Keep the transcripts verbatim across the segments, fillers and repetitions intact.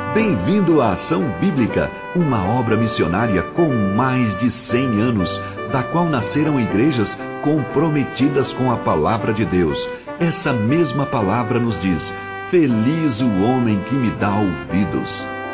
Bem-vindo à Ação Bíblica, uma obra missionária com mais de cem anos, da qual nasceram igrejas comprometidas com a Palavra de Deus. Essa mesma palavra nos diz: feliz o homem que me dá ouvidos.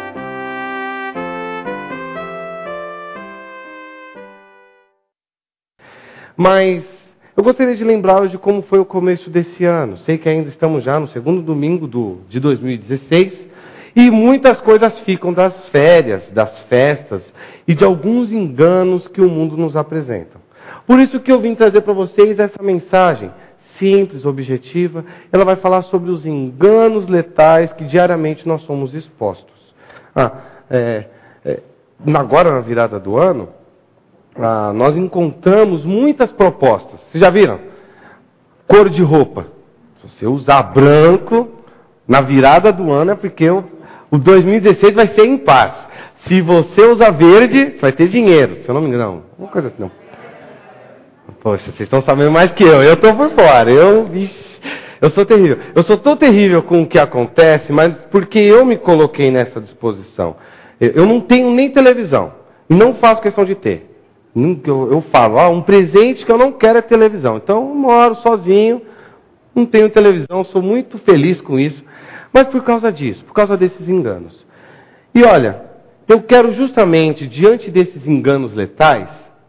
Mas eu gostaria de lembrar de como foi o começo desse ano. Sei que ainda estamos já no segundo domingo do, de dois mil e dezesseis, e muitas coisas ficam das férias, das festas e de alguns enganos que o mundo nos apresenta. Por isso que eu vim trazer para vocês essa mensagem simples, objetiva. Ela vai falar sobre os enganos letais que diariamente nós somos expostos. Ah, é, é, agora na virada do ano, ah, nós encontramos muitas propostas. Vocês já viram? Cor de roupa. Se você usar branco na virada do ano é porque o, o dois mil e dezesseis vai ser em paz. Se você usar verde, você vai ter dinheiro. Se eu não me engano, uma coisa assim, não. Poxa, vocês estão sabendo mais que eu. Eu estou por fora. Eu, ixi, eu sou terrível. Eu sou tão terrível com o que acontece, mas porque eu me coloquei nessa disposição. Eu, eu não tenho nem televisão. E não faço questão de ter. Eu, eu falo, ah, um presente que eu não quero é televisão. Então, eu moro sozinho, não tenho televisão, sou muito feliz com isso. Mas por causa disso, por causa desses enganos. E olha, eu quero justamente, diante desses enganos letais,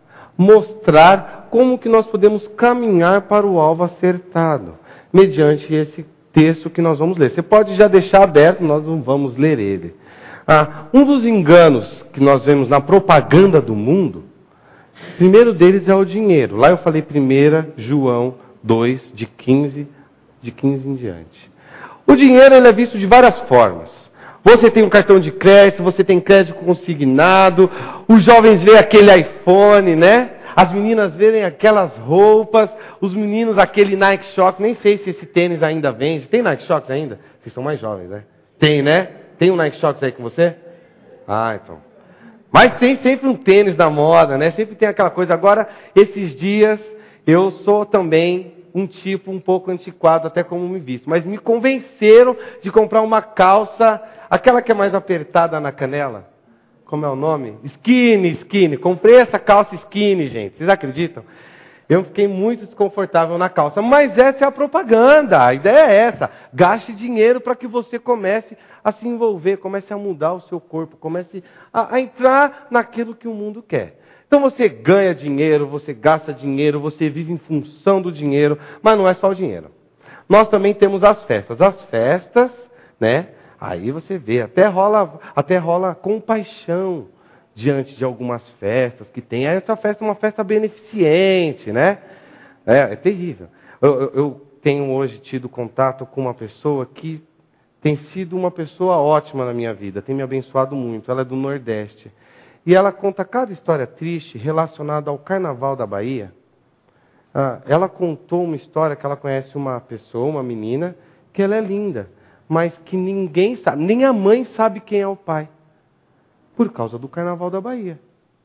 mostrar como que nós podemos caminhar para o alvo acertado, mediante esse texto que nós vamos ler. Você pode já deixar aberto, nós não vamos ler ele. Ah, um dos enganos que nós vemos na propaganda do mundo, o primeiro deles é o dinheiro. Lá eu falei primeiro João dois, de quinze, de quinze em diante. O dinheiro ele é visto de várias formas. Você tem um cartão de crédito, você tem crédito consignado, os jovens veem aquele iPhone, né? As meninas veem aquelas roupas, os meninos aquele Nike Shox. Nem sei se esse tênis ainda vende. Tem Nike Shox ainda? Vocês são mais jovens, né? Tem, né? Tem um Nike Shox aí com você? Ah, então. Mas tem sempre um tênis da moda, né? Sempre tem aquela coisa. Agora, esses dias, eu sou também um tipo um pouco antiquado, até como me visto. Mas me convenceram de comprar uma calça, aquela que é mais apertada na canela. Como é o nome? Skinny, skinny. Comprei essa calça skinny, gente. Vocês acreditam? Eu fiquei muito desconfortável na calça. Mas essa é a propaganda. A ideia é essa. Gaste dinheiro para que você comece a se envolver, comece a mudar o seu corpo, comece a, a entrar naquilo que o mundo quer. Então você ganha dinheiro, você gasta dinheiro, você vive em função do dinheiro, mas não é só o dinheiro. Nós também temos as festas. As festas, né? Aí você vê, até rola, até rola compaixão diante de algumas festas que tem. Aí essa festa é uma festa beneficente, né? É, é terrível. Eu, eu, eu tenho hoje tido contato com uma pessoa que tem sido uma pessoa ótima na minha vida, tem me abençoado muito. Ela é do Nordeste. E ela conta cada história triste relacionada ao Carnaval da Bahia. Ah, ela contou uma história que ela conhece uma pessoa, uma menina, que ela é linda, mas que ninguém sabe, nem a mãe sabe quem é o pai, por causa do Carnaval da Bahia.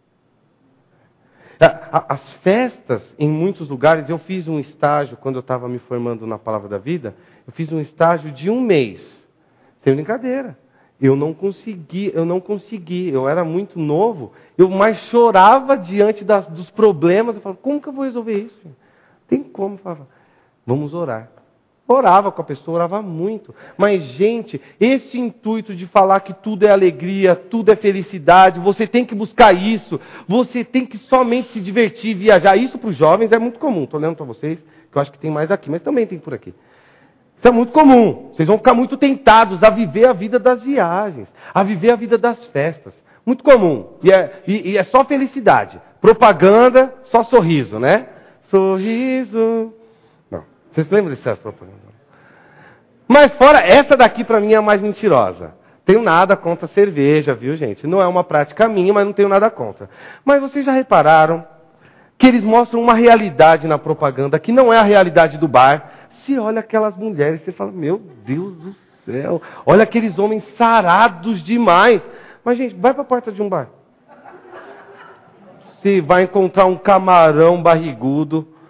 As festas, em muitos lugares, eu fiz um estágio, quando eu estava me formando na Palavra da Vida, eu fiz um estágio de um mês, sem brincadeira. Eu não consegui, eu não consegui, eu era muito novo, eu mais chorava diante das, dos problemas, eu falava, como que eu vou resolver isso? Tem como, eu falava, vamos orar. Orava com a pessoa, orava muito. Mas, gente, esse intuito de falar que tudo é alegria, tudo é felicidade, você tem que buscar isso, você tem que somente se divertir, viajar. Isso para os jovens é muito comum. Estou olhando para vocês, que eu acho que tem mais aqui, mas também tem por aqui. Isso é muito comum. Vocês vão ficar muito tentados a viver a vida das viagens, a viver a vida das festas. Muito comum. E é, e, e é só felicidade. Propaganda, só sorriso, né? Sorriso... Vocês lembram dessa propaganda? Mas fora, essa daqui para mim é a mais mentirosa. Tenho nada contra cerveja, viu, gente? Não é uma prática minha, mas não tenho nada contra. Mas vocês já repararam que eles mostram uma realidade na propaganda que não é a realidade do bar. Se olha aquelas mulheres, você fala, meu Deus do céu, olha aqueles homens sarados demais. Mas, gente, vai para a porta de um bar. Você vai encontrar um camarão barrigudo,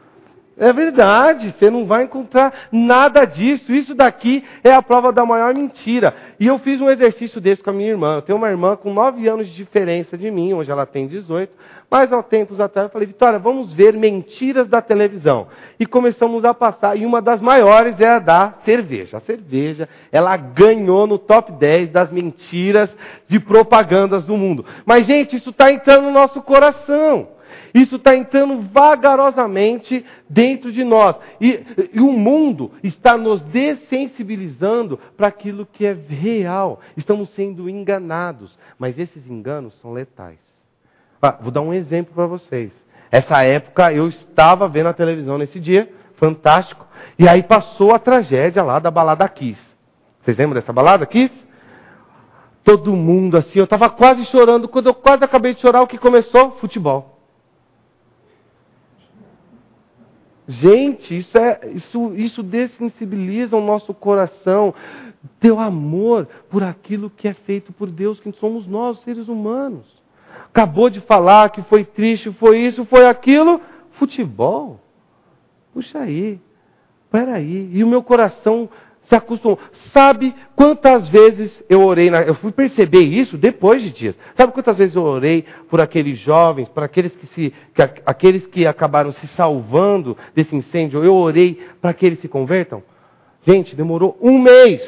É verdade, você não vai encontrar nada disso. Isso daqui é a prova da maior mentira. E eu fiz um exercício desse com a minha irmã. Eu tenho uma irmã com nove anos de diferença de mim, hoje ela tem dezoito. Mas há tempos atrás eu falei, Vitória, vamos ver mentiras da televisão. E começamos a passar, e uma das maiores é a da cerveja. A cerveja, ela ganhou no top dez das mentiras de propagandas do mundo. Mas, gente, isso está entrando no nosso coração. Isso está entrando vagarosamente dentro de nós. E, e o mundo está nos dessensibilizando para aquilo que é real. Estamos sendo enganados. Mas esses enganos são letais. Ah, vou dar um exemplo para vocês. Essa época eu estava vendo a televisão nesse dia, fantástico. E aí passou a tragédia lá da balada Kiss. Vocês lembram dessa balada Kiss? Todo mundo assim, eu estava quase chorando. Quando eu quase acabei de chorar, o que começou? Futebol. Gente, isso, é, isso, isso dessensibiliza o nosso coração. Teu amor por aquilo que é feito por Deus, que somos nós, seres humanos. Acabou de falar que foi triste, foi isso, foi aquilo. Futebol? Puxa aí, peraí. E o meu coração se acostumou. Sabe quantas vezes eu orei, na... eu fui perceber isso depois de dias. Sabe quantas vezes eu orei por aqueles jovens, por aqueles que, se... que aqueles que acabaram se salvando desse incêndio? Eu orei para que eles se convertam? Gente, demorou um mês.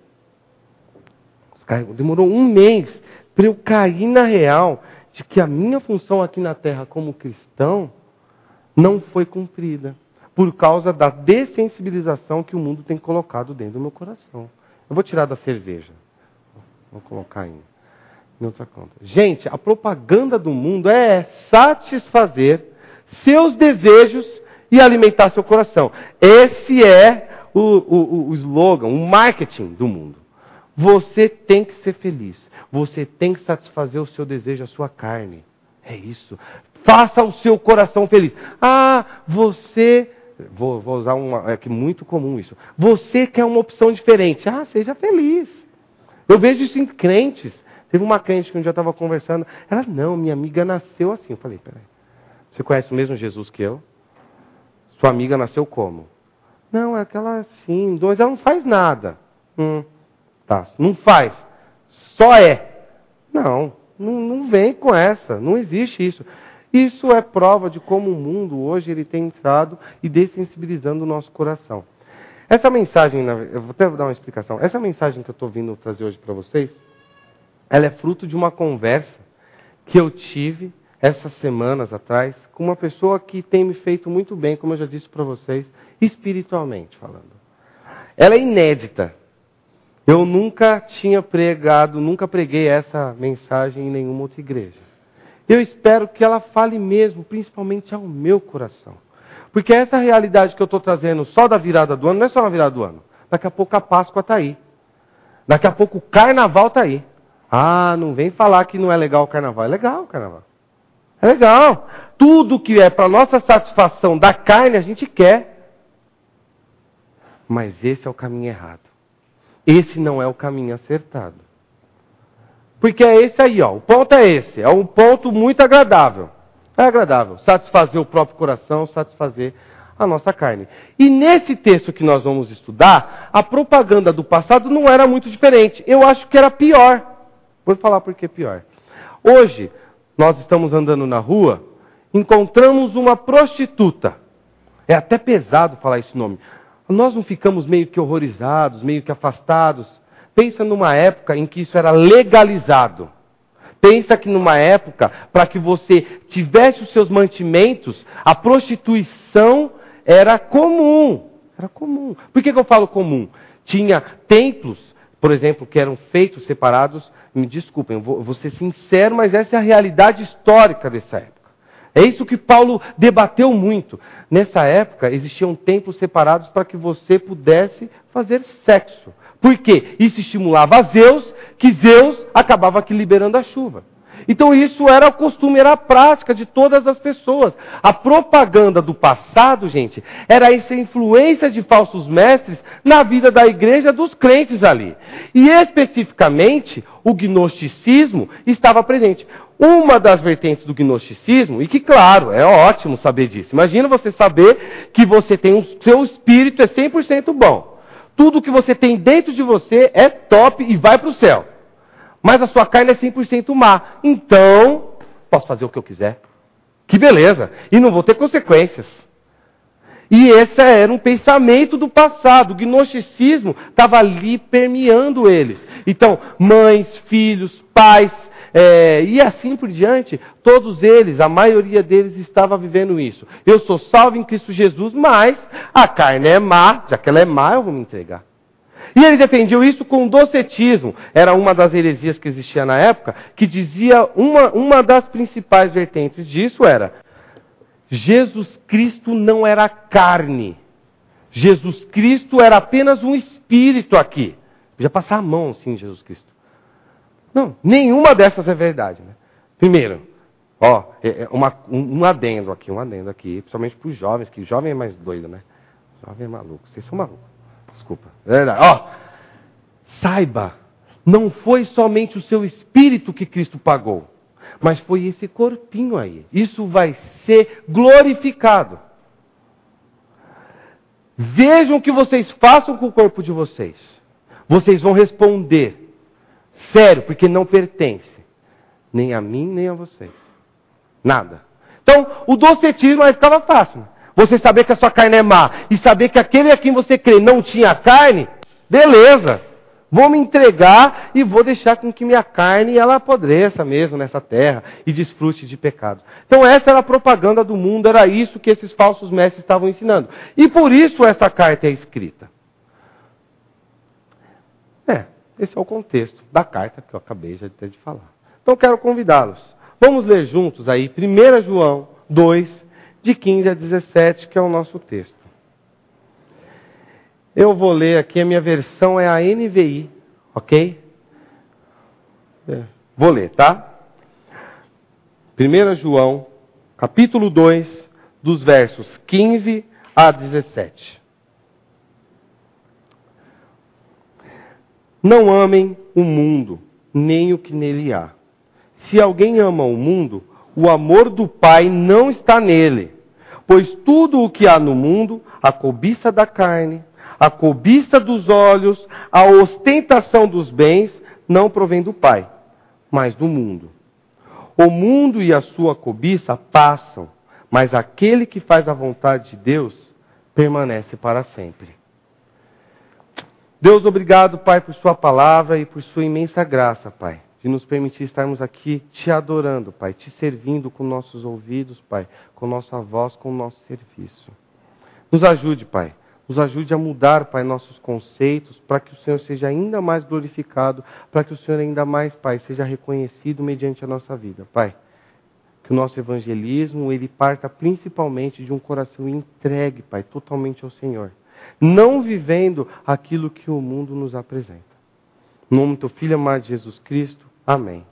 Demorou um mês para eu cair na real de que a minha função aqui na terra como cristão não foi cumprida. Por causa da dessensibilização que o mundo tem colocado dentro do meu coração. Eu vou tirar da cerveja. Vou colocar em, em outra conta. Gente, a propaganda do mundo é satisfazer seus desejos e alimentar seu coração. Esse é o, o, o slogan, o marketing do mundo. Você tem que ser feliz. Você tem que satisfazer o seu desejo, a sua carne. É isso. Faça o seu coração feliz. Ah, você... Vou, vou usar uma... É que muito comum isso. Você quer uma opção diferente. Ah, seja feliz. Eu vejo isso em crentes. Teve uma crente que um dia eu estava conversando. Ela, não, minha amiga nasceu assim. Eu falei, peraí. Você conhece o mesmo Jesus que eu? Sua amiga nasceu como? Não, é aquela assim, dois, ela não faz nada. Hum, tá, não faz. Só é. Não, não, não vem com essa. Não existe isso. Isso é prova de como o mundo hoje ele tem entrado e dessensibilizando o nosso coração. Essa mensagem, eu vou até dar uma explicação. Essa mensagem que eu estou vindo trazer hoje para vocês, ela é fruto de uma conversa que eu tive essas semanas atrás com uma pessoa que tem me feito muito bem, como eu já disse para vocês, espiritualmente falando. Ela é inédita. Eu nunca tinha pregado, nunca preguei essa mensagem em nenhuma outra igreja. Eu espero que ela fale mesmo, principalmente ao meu coração. Porque essa realidade que eu estou trazendo só da virada do ano, não é só na virada do ano. Daqui a pouco a Páscoa está aí. Daqui a pouco o Carnaval está aí. Ah, não vem falar que não é legal o Carnaval. É legal o Carnaval. É legal. Tudo que é para nossa satisfação da carne, a gente quer. Mas esse é o caminho errado. Esse não é o caminho acertado. Porque é esse aí, ó. O ponto é esse. É um ponto muito agradável. É agradável. Satisfazer o próprio coração, satisfazer a nossa carne. E nesse texto que nós vamos estudar, a propaganda do passado não era muito diferente. Eu acho que era pior. Vou falar por que pior. Hoje, nós estamos andando na rua, encontramos uma prostituta. É até pesado falar esse nome. Nós não ficamos meio que horrorizados, meio que afastados. Pensa numa época em que isso era legalizado. Pensa que numa época, para que você tivesse os seus mantimentos, a prostituição era comum. Era comum. Por que que eu falo comum? Tinha templos, por exemplo, que eram feitos separados. Me desculpem, eu vou, eu vou ser sincero, mas essa é a realidade histórica dessa época. É isso que Paulo debateu muito. Nessa época, existiam templos separados para que você pudesse fazer sexo. Por quê? Isso estimulava a Zeus, que Zeus acabava aqui liberando a chuva. Então isso era o costume, era a prática de todas as pessoas. A propaganda do passado, gente, era essa influência de falsos mestres na vida da igreja dos crentes ali. E especificamente, o gnosticismo estava presente. Uma das vertentes do gnosticismo, e que, claro, é ótimo saber disso. Imagina você saber que você tem um, seu espírito é cem por cento bom. Tudo que você tem dentro de você é top e vai para o céu. Mas a sua carne é cem por cento má. Então, posso fazer o que eu quiser. Que beleza! E não vou ter consequências. E esse era um pensamento do passado. O gnosticismo estava ali permeando eles. Então, mães, filhos, pais, é, e assim por diante, todos eles, a maioria deles estava vivendo isso. Eu sou salvo em Cristo Jesus, mas a carne é má, já que ela é má, eu vou me entregar. E eles defendiam isso com o docetismo. Era uma das heresias que existia na época, que dizia, uma, uma das principais vertentes disso era, Jesus Cristo não era carne. Jesus Cristo era apenas um espírito aqui. Podia passar a mão assim em Jesus Cristo. Não, nenhuma dessas é verdade. Né? Primeiro, ó, é uma, um, um adendo aqui, um adendo aqui, principalmente para os jovens, que o jovem é mais doido, né? O jovem é maluco, vocês são malucos. Desculpa. É verdade. Ó, saiba, não foi somente o seu espírito que Cristo pagou. Mas foi esse corpinho aí. Isso vai ser glorificado. Vejam o que vocês façam com o corpo de vocês. Vocês vão responder. Sério, porque não pertence. Nem a mim, nem a vocês. Nada. Então, o docetismo aí ficava fácil. Né? Você saber que a sua carne é má. E saber que aquele a quem você crê não tinha carne. Beleza. Vou me entregar e vou deixar com que minha carne ela apodreça mesmo nessa terra e desfrute de pecados. Então essa era a propaganda do mundo, era isso que esses falsos mestres estavam ensinando. E por isso essa carta é escrita. É, esse é o contexto da carta que eu acabei já de falar. Então quero convidá-los. Vamos ler juntos aí primeiro João dois, de quinze a dezessete, que é o nosso texto. Eu vou ler aqui, a minha versão é a N V I, ok? É, vou ler, tá? primeiro João, capítulo dois, dos versos quinze a dezessete. Não amem o mundo, nem o que nele há. Se alguém ama o mundo, o amor do Pai não está nele. Pois tudo o que há no mundo, a cobiça da carne, a cobiça dos olhos, a ostentação dos bens, não provém do Pai, mas do mundo. O mundo e a sua cobiça passam, mas aquele que faz a vontade de Deus permanece para sempre. Deus, obrigado, Pai, por sua palavra e por sua imensa graça, Pai, de nos permitir estarmos aqui te adorando, Pai, te servindo com nossos ouvidos, Pai, com nossa voz, com o nosso serviço. Nos ajude, Pai. Nos ajude a mudar, Pai, nossos conceitos, para que o Senhor seja ainda mais glorificado, para que o Senhor ainda mais, Pai, seja reconhecido mediante a nossa vida, Pai. Que o nosso evangelismo, ele parta principalmente de um coração entregue, Pai, totalmente ao Senhor. Não vivendo aquilo que o mundo nos apresenta. Em nome do teu Filho amado Jesus Cristo, amém.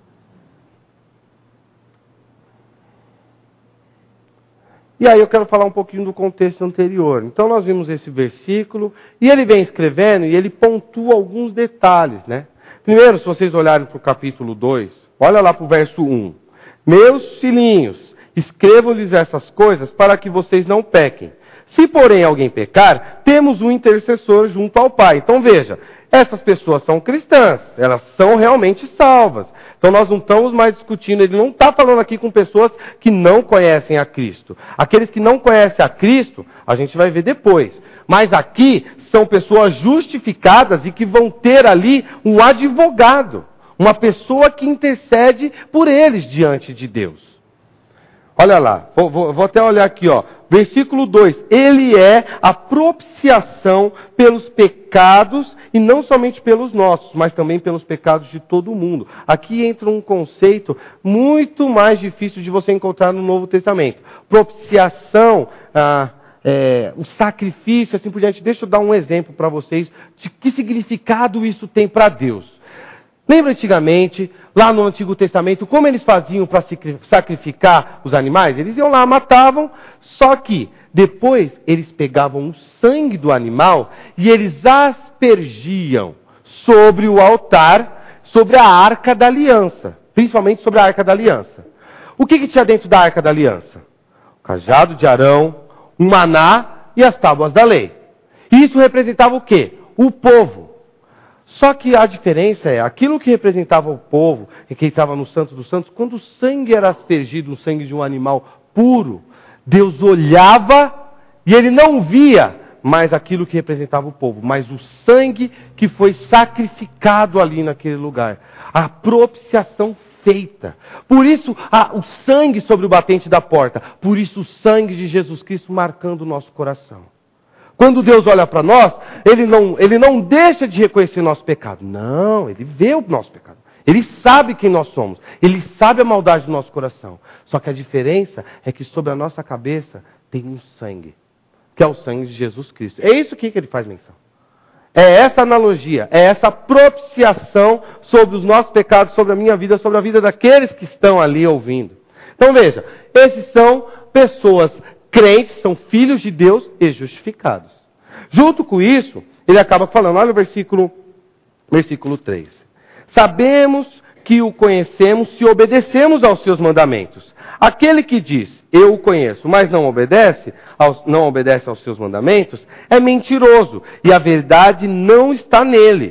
E aí eu quero falar um pouquinho do contexto anterior. Então nós vimos esse versículo, e ele vem escrevendo, e ele pontua alguns detalhes, né? Primeiro, se vocês olharem para o capítulo dois, olha lá para o verso um. Meus filhinhos, escrevo-lhes essas coisas para que vocês não pequem. Se, porém, alguém pecar, temos um intercessor junto ao Pai. Então veja, essas pessoas são cristãs, elas são realmente salvas. Então nós não estamos mais discutindo, ele não está falando aqui com pessoas que não conhecem a Cristo. Aqueles que não conhecem a Cristo, a gente vai ver depois. Mas aqui são pessoas justificadas e que vão ter ali um advogado. Uma pessoa que intercede por eles diante de Deus. Olha lá, vou, vou, vou até olhar aqui, ó. Versículo dois. Ele é a propiciação pelos pecados, e não somente pelos nossos, mas também pelos pecados de todo mundo. Aqui entra um conceito muito mais difícil de você encontrar no Novo Testamento. Propiciação, ah, é, o sacrifício, assim por diante. Deixa eu dar um exemplo para vocês de que significado isso tem para Deus. Lembra antigamente, lá no Antigo Testamento, como eles faziam para sacrificar os animais? Eles iam lá, matavam, só que depois eles pegavam o sangue do animal e eles aspergiam sobre o altar, sobre a arca da aliança. principalmente sobre a Arca da Aliança. O que, que tinha dentro da Arca da Aliança? O cajado de Arão, um maná e as tábuas da lei. Isso representava o quê? O povo. Só que a diferença é, aquilo que representava o povo, e que estava no Santo dos Santos, quando o sangue era aspergido, o sangue de um animal puro, Deus olhava e ele não via mais aquilo que representava o povo, mas o sangue que foi sacrificado ali naquele lugar. A propiciação feita. Por isso, a, o sangue sobre o batente da porta. Por isso, o sangue de Jesus Cristo marcando o nosso coração. Quando Deus olha para nós, ele não, ele não deixa de reconhecer nosso pecado. Não, Ele vê o nosso pecado. Ele sabe quem nós somos. Ele sabe a maldade do nosso coração. Só que a diferença é que sobre a nossa cabeça tem um sangue. Que é o sangue de Jesus Cristo. É isso aqui que ele faz menção. É essa analogia, é essa propiciação sobre os nossos pecados, sobre a minha vida, sobre a vida daqueles que estão ali ouvindo. Então veja, esses são pessoas crentes, são filhos de Deus e justificados. Junto com isso, ele acaba falando, olha o versículo, versículo três. Sabemos que o conhecemos se obedecemos aos seus mandamentos. Aquele que diz, eu o conheço, mas não obedece, aos, não obedece aos seus mandamentos, é mentiroso, e a verdade não está nele.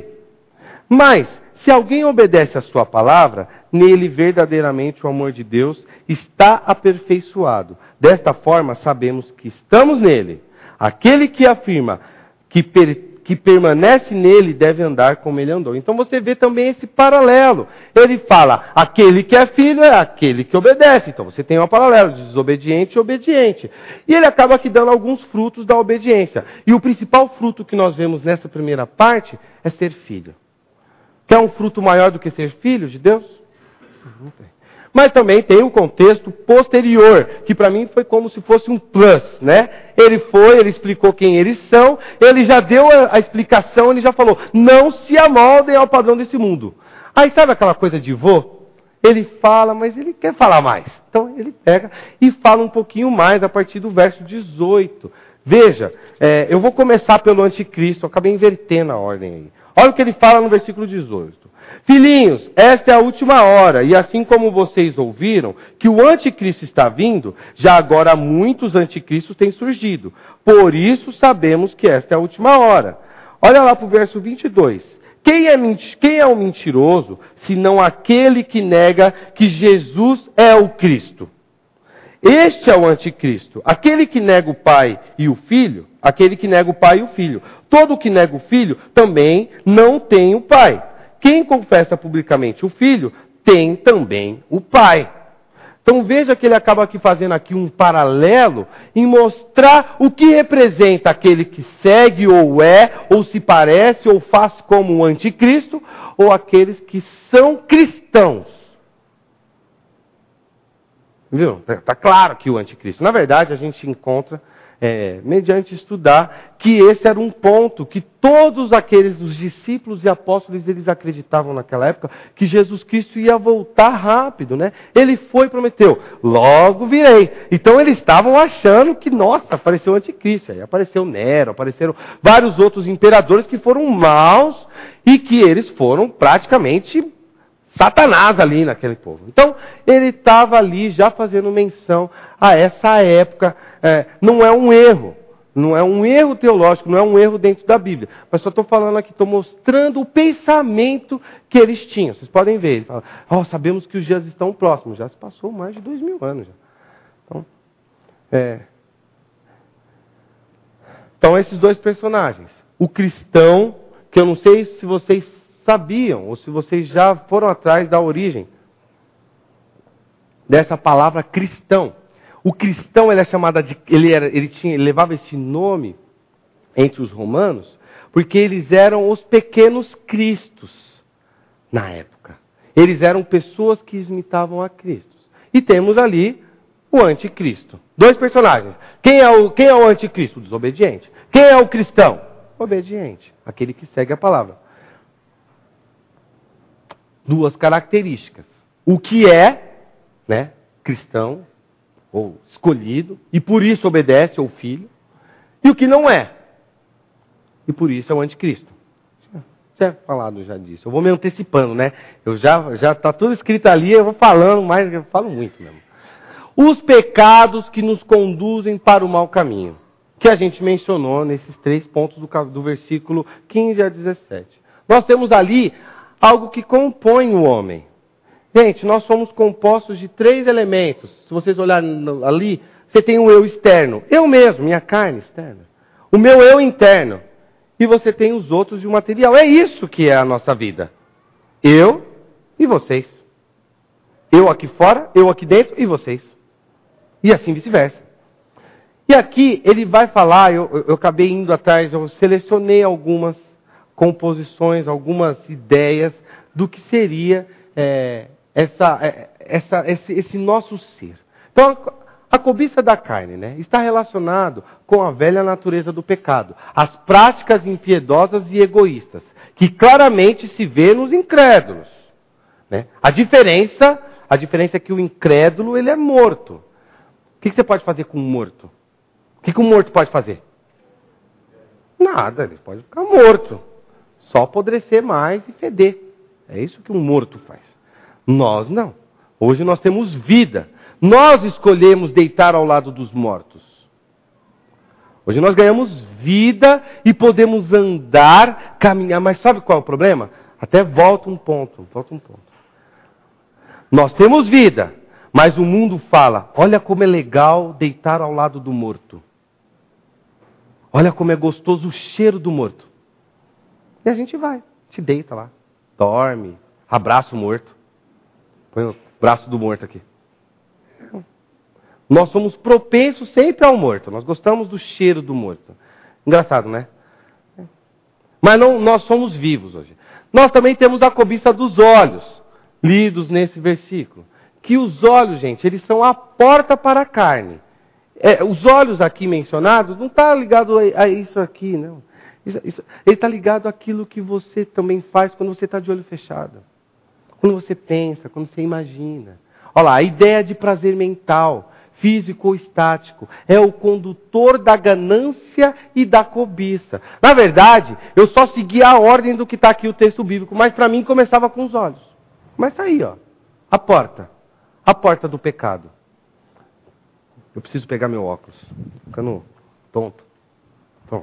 Mas, se alguém obedece a sua palavra, nele verdadeiramente o amor de Deus está aperfeiçoado. Desta forma, sabemos que estamos nele. Aquele que afirma que, per, que permanece nele deve andar como ele andou. Então você vê também esse paralelo. Ele fala, aquele que é filho é aquele que obedece. Então você tem um paralelo de desobediente e obediente. E ele acaba aqui dando alguns frutos da obediência. E o principal fruto que nós vemos nessa primeira parte é ser filho. Quer um fruto maior do que ser filho de Deus? Não tem. Mas também tem o contexto posterior, que para mim foi como se fosse um plus, né? Ele foi, ele explicou quem eles são, ele já deu a, a explicação, ele já falou, não se amoldem ao padrão desse mundo. Aí sabe aquela coisa de vô? Ele fala, mas ele quer falar mais. Então ele pega e fala um pouquinho mais a partir do verso dezoito. Veja, é, eu vou começar pelo anticristo, eu acabei invertendo a ordem aí. Olha o que ele fala no versículo dezoito. Filhinhos, esta é a última hora, e assim como vocês ouviram que o anticristo está vindo, já agora muitos anticristos têm surgido. Por isso sabemos que esta é a última hora. Olha lá para o verso vinte e dois. Quem é, quem é o mentiroso, senão aquele que nega que Jesus é o Cristo? Este é o anticristo, aquele que nega o Pai e o Filho, aquele que nega o Pai e o Filho. Todo que nega o Filho também não tem o Pai. Quem confessa publicamente o Filho, tem também o Pai. Então veja que ele acaba aqui fazendo aqui um paralelo em mostrar o que representa aquele que segue ou é, ou se parece, ou faz como o anticristo, ou aqueles que são cristãos. Viu? Está claro que o anticristo. Na verdade, a gente encontra, é, mediante estudar, que esse era um ponto que todos aqueles, os discípulos e apóstolos, eles acreditavam naquela época, que Jesus Cristo ia voltar rápido, né? Ele foi e prometeu, logo virei. Então eles estavam achando que, nossa, apareceu o anticristo. Aí apareceu Nero, apareceram vários outros imperadores que foram maus e que eles foram praticamente Satanás ali naquele povo. Então, ele estava ali já fazendo menção a essa época. É, não é um erro. Não é um erro teológico, não é um erro dentro da Bíblia. Mas só estou falando aqui, estou mostrando o pensamento que eles tinham. Vocês podem ver. Ele fala, oh, sabemos que os dias estão próximos. Já se passou mais de dois mil anos. Já. Então, é... então, esses dois personagens. O cristão, que eu não sei se vocês sabiam, ou se vocês já foram atrás da origem dessa palavra cristão. O cristão, ele é chamado de, ele, era, ele, tinha, ele levava esse nome entre os romanos, porque eles eram os pequenos cristos na época. Eles eram pessoas que imitavam a Cristo. E temos ali o anticristo. Dois personagens. Quem é o, quem é o anticristo? O desobediente. Quem é o cristão? Obediente. Aquele que segue a palavra. Duas características. O que é, né, cristão, ou escolhido, e por isso obedece ao Filho, e o que não é, e por isso é o anticristo. tinha falado já disso. Eu vou me antecipando, né? Eu já já está tudo escrito ali, eu vou falando, mas eu falo muito mesmo. Os pecados que nos conduzem para o mau caminho, que a gente mencionou nesses três pontos do, do versículo quinze a dezessete. Nós temos ali algo que compõe o homem. Gente, nós somos compostos de três elementos. Se vocês olharem ali, você tem o eu externo. Eu mesmo, minha carne externa. O meu eu interno. E você tem os outros de um material. É isso que é a nossa vida. Eu e vocês. Eu aqui fora, eu aqui dentro e vocês. E assim vice-versa. E aqui ele vai falar, eu, eu, eu acabei indo atrás, eu selecionei algumas composições, algumas ideias do que seria é, essa, essa, esse, esse nosso ser. Então, a cobiça da carne, né, está relacionado com a velha natureza do pecado, as práticas impiedosas e egoístas, que claramente se vê nos incrédulos. Né? A diferença, a diferença é que o incrédulo ele é morto. O que você pode fazer com um morto? O que um morto pode fazer? Nada, ele pode ficar morto. Só apodrecer mais e feder. É isso que um morto faz. Nós não. Hoje nós temos vida. Nós escolhemos deitar ao lado dos mortos. Hoje nós ganhamos vida e podemos andar, caminhar. Mas sabe qual é o problema? Até volta um ponto, volta um ponto. Nós temos vida, mas o mundo fala, olha como é legal deitar ao lado do morto. Olha como é gostoso o cheiro do morto. E a gente vai, te deita lá, dorme, abraça o morto. Põe o braço do morto aqui. Nós somos propensos sempre ao morto. Nós gostamos do cheiro do morto. Engraçado, né? Mas não, nós somos vivos hoje. Nós também temos a cobiça dos olhos, lidos nesse versículo. Que os olhos, gente, eles são a porta para a carne. É, os olhos aqui mencionados não está ligado a, a isso aqui, não. Isso, isso, ele está ligado àquilo que você também faz quando você está de olho fechado. Quando você pensa, quando você imagina. Olha lá, a ideia de prazer mental, físico ou estático, é o condutor da ganância e da cobiça. Na verdade, eu só segui a ordem do que está aqui o texto bíblico, mas para mim começava com os olhos. Começa aí, ó, a porta, a porta do pecado. Eu preciso pegar meu óculos, ficando tonto. Pronto.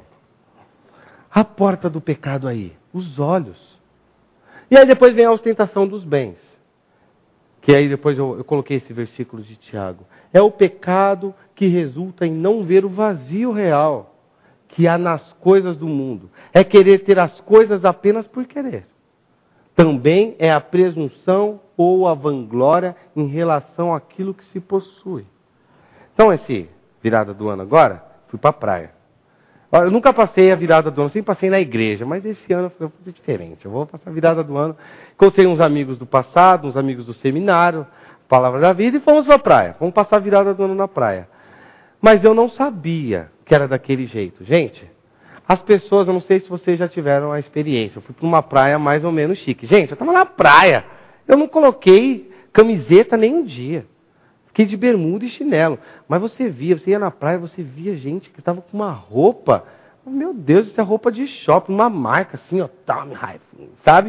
A porta do pecado aí, os olhos. E aí depois vem a ostentação dos bens. Que aí depois eu, eu coloquei esse versículo de Tiago. É o pecado que resulta em não ver o vazio real que há nas coisas do mundo. É querer ter as coisas apenas por querer. Também é a presunção ou a vanglória em relação àquilo que se possui. Então, esse virada do ano agora, fui para a praia. Eu nunca passei a virada do ano, sempre passei na igreja, mas esse ano foi diferente. Eu vou passar a virada do ano. Encontrei uns amigos do passado, uns amigos do seminário, Palavra da Vida, e fomos para a praia. Vamos passar a virada do ano na praia. Mas eu não sabia que era daquele jeito. Gente, as pessoas, eu não sei se vocês já tiveram a experiência. Eu fui para uma praia mais ou menos chique. Gente, eu estava na praia. Eu não coloquei camiseta nem um dia. Fiquei de bermuda e chinelo. Mas você via, você ia na praia, você via gente que estava com uma roupa. Meu Deus, isso é roupa de shopping, uma marca assim, ó, Tommy Hilfiger, sabe?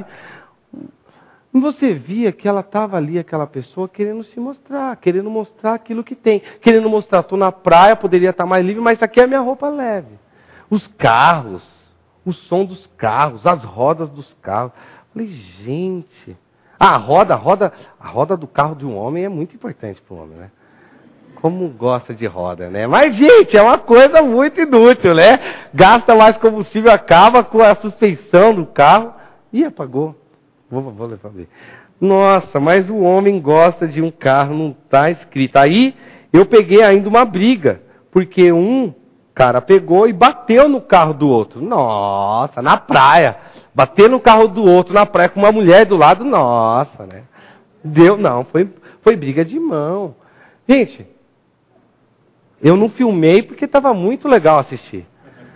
E você via que ela estava ali, aquela pessoa, querendo se mostrar, querendo mostrar aquilo que tem. Querendo mostrar, estou na praia, poderia estar mais livre, mas isso aqui é a minha roupa leve. Os carros, o som dos carros, as rodas dos carros. Falei, gente... Ah, a roda, a roda, a roda do carro de um homem é muito importante para o homem, né? Como gosta de roda, né? Mas, gente, é uma coisa muito inútil, né? Gasta mais combustível, acaba com a suspensão do carro. Ih, apagou. Vou, vou levar ver. Nossa, mas o homem gosta de um carro, não está escrito. Aí, eu peguei ainda uma briga, porque um cara pegou e bateu no carro do outro. Nossa, na praia. Bater no carro do outro na praia com uma mulher do lado, nossa, né? Deu, não, foi, foi briga de mão. Gente, eu não filmei porque estava muito legal assistir.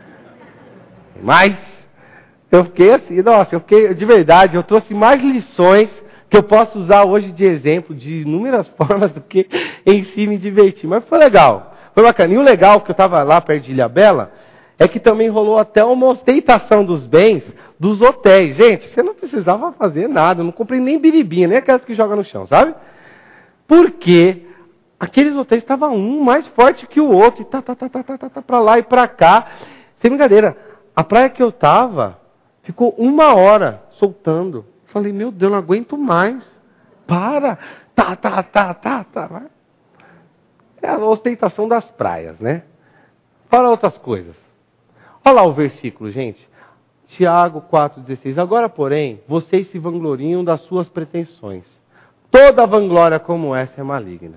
Mas, eu fiquei assim, nossa, eu fiquei, de verdade, eu trouxe mais lições que eu posso usar hoje de exemplo, de inúmeras formas, do que em si me divertir. Mas foi legal, foi bacana. E o legal, que eu estava lá perto de Ilhabela, é que também rolou até uma ostentação dos bens dos hotéis. Gente, você não precisava fazer nada, eu não comprei nem biribinha, nem aquelas que jogam no chão, sabe? Porque aqueles hotéis estavam um mais forte que o outro, e tá, tá, tá, tá, tá, tá, tá, pra lá e pra cá. Sem brincadeira, a praia que eu tava ficou uma hora soltando. Falei, meu Deus, não aguento mais. Para! Tá, tá, tá, tá, tá. É a ostentação das praias, né? Fala outras coisas. Olha lá o versículo, gente. Tiago quatro, dezesseis. Agora, porém, vocês se vangloriam das suas pretensões. Toda vanglória como essa é maligna.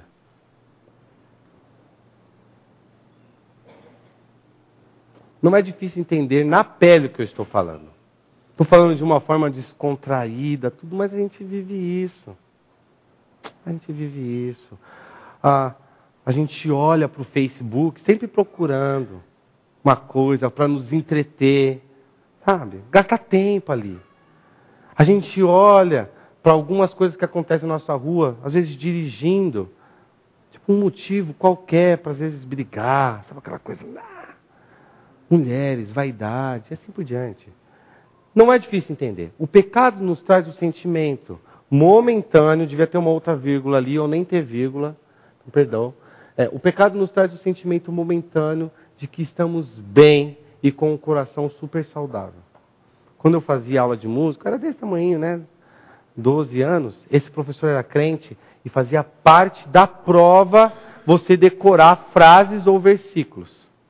Não é difícil entender na pele o que eu estou falando. Estou falando de uma forma descontraída, tudo, mas a gente vive isso. A gente vive isso. Ah, a gente olha para o Facebook sempre procurando uma coisa para nos entreter, sabe? Gasta tempo ali. A gente olha para algumas coisas que acontecem na nossa rua, às vezes dirigindo, tipo um motivo qualquer para às vezes brigar, sabe aquela coisa? Ah, mulheres, vaidade, e assim por diante. Não é difícil entender. O pecado nos traz o sentimento momentâneo, devia ter uma outra vírgula ali, ou nem ter vírgula, perdão. É, o pecado nos traz o sentimento momentâneo de que estamos bem e com o coração super saudável. Quando eu fazia aula de música, era desse tamanho, né? doze anos, esse professor era crente e fazia parte da prova você decorar frases ou versículos.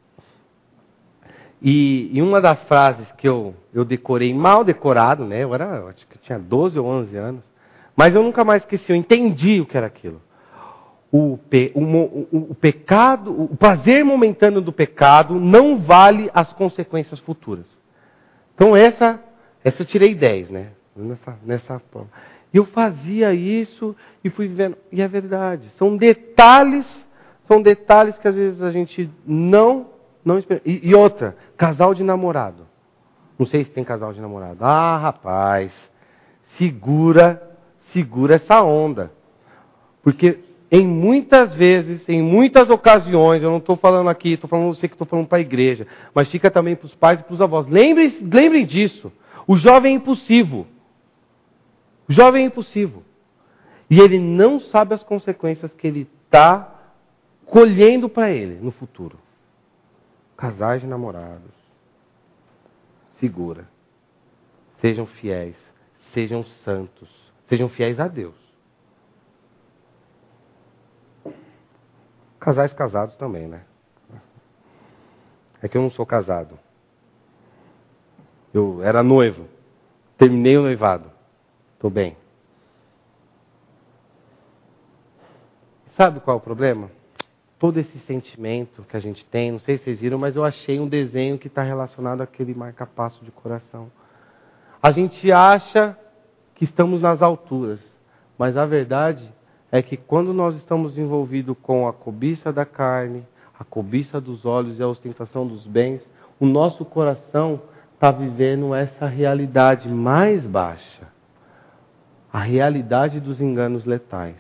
E, e uma das frases que eu, eu decorei mal decorado, né? Eu era, acho que eu tinha doze ou onze anos, mas eu nunca mais esqueci, eu entendi o que era aquilo. O, pe, o, o, o pecado, o prazer momentâneo do pecado não vale as consequências futuras. Então essa, essa eu tirei dez, né? Nessa, nessa prova. E eu fazia isso e fui vendo. E é verdade. São detalhes, são detalhes que às vezes a gente não, não espera. E, e outra, casal de namorado. Não sei se tem casal de namorado. Ah, rapaz, segura, segura essa onda. Porque em muitas vezes, em muitas ocasiões, eu não estou falando aqui, estou falando, eu sei que estou falando para a igreja, mas fica também para os pais e para os avós. Lembrem, lembrem disso. O jovem é impulsivo. O jovem é impulsivo. E ele não sabe as consequências que ele está colhendo para ele no futuro. Casais de namorados. Segura. Sejam fiéis. Sejam santos. Sejam fiéis a Deus. Casais casados também, né? É que eu não sou casado. Eu era noivo. Terminei o noivado. Estou bem. Sabe qual é o problema? Todo esse sentimento que a gente tem, não sei se vocês viram, mas eu achei um desenho que está relacionado àquele marca-passo de coração. A gente acha que estamos nas alturas, mas a verdade é que quando nós estamos envolvidos com a cobiça da carne, a cobiça dos olhos e a ostentação dos bens, o nosso coração está vivendo essa realidade mais baixa. A realidade dos enganos letais.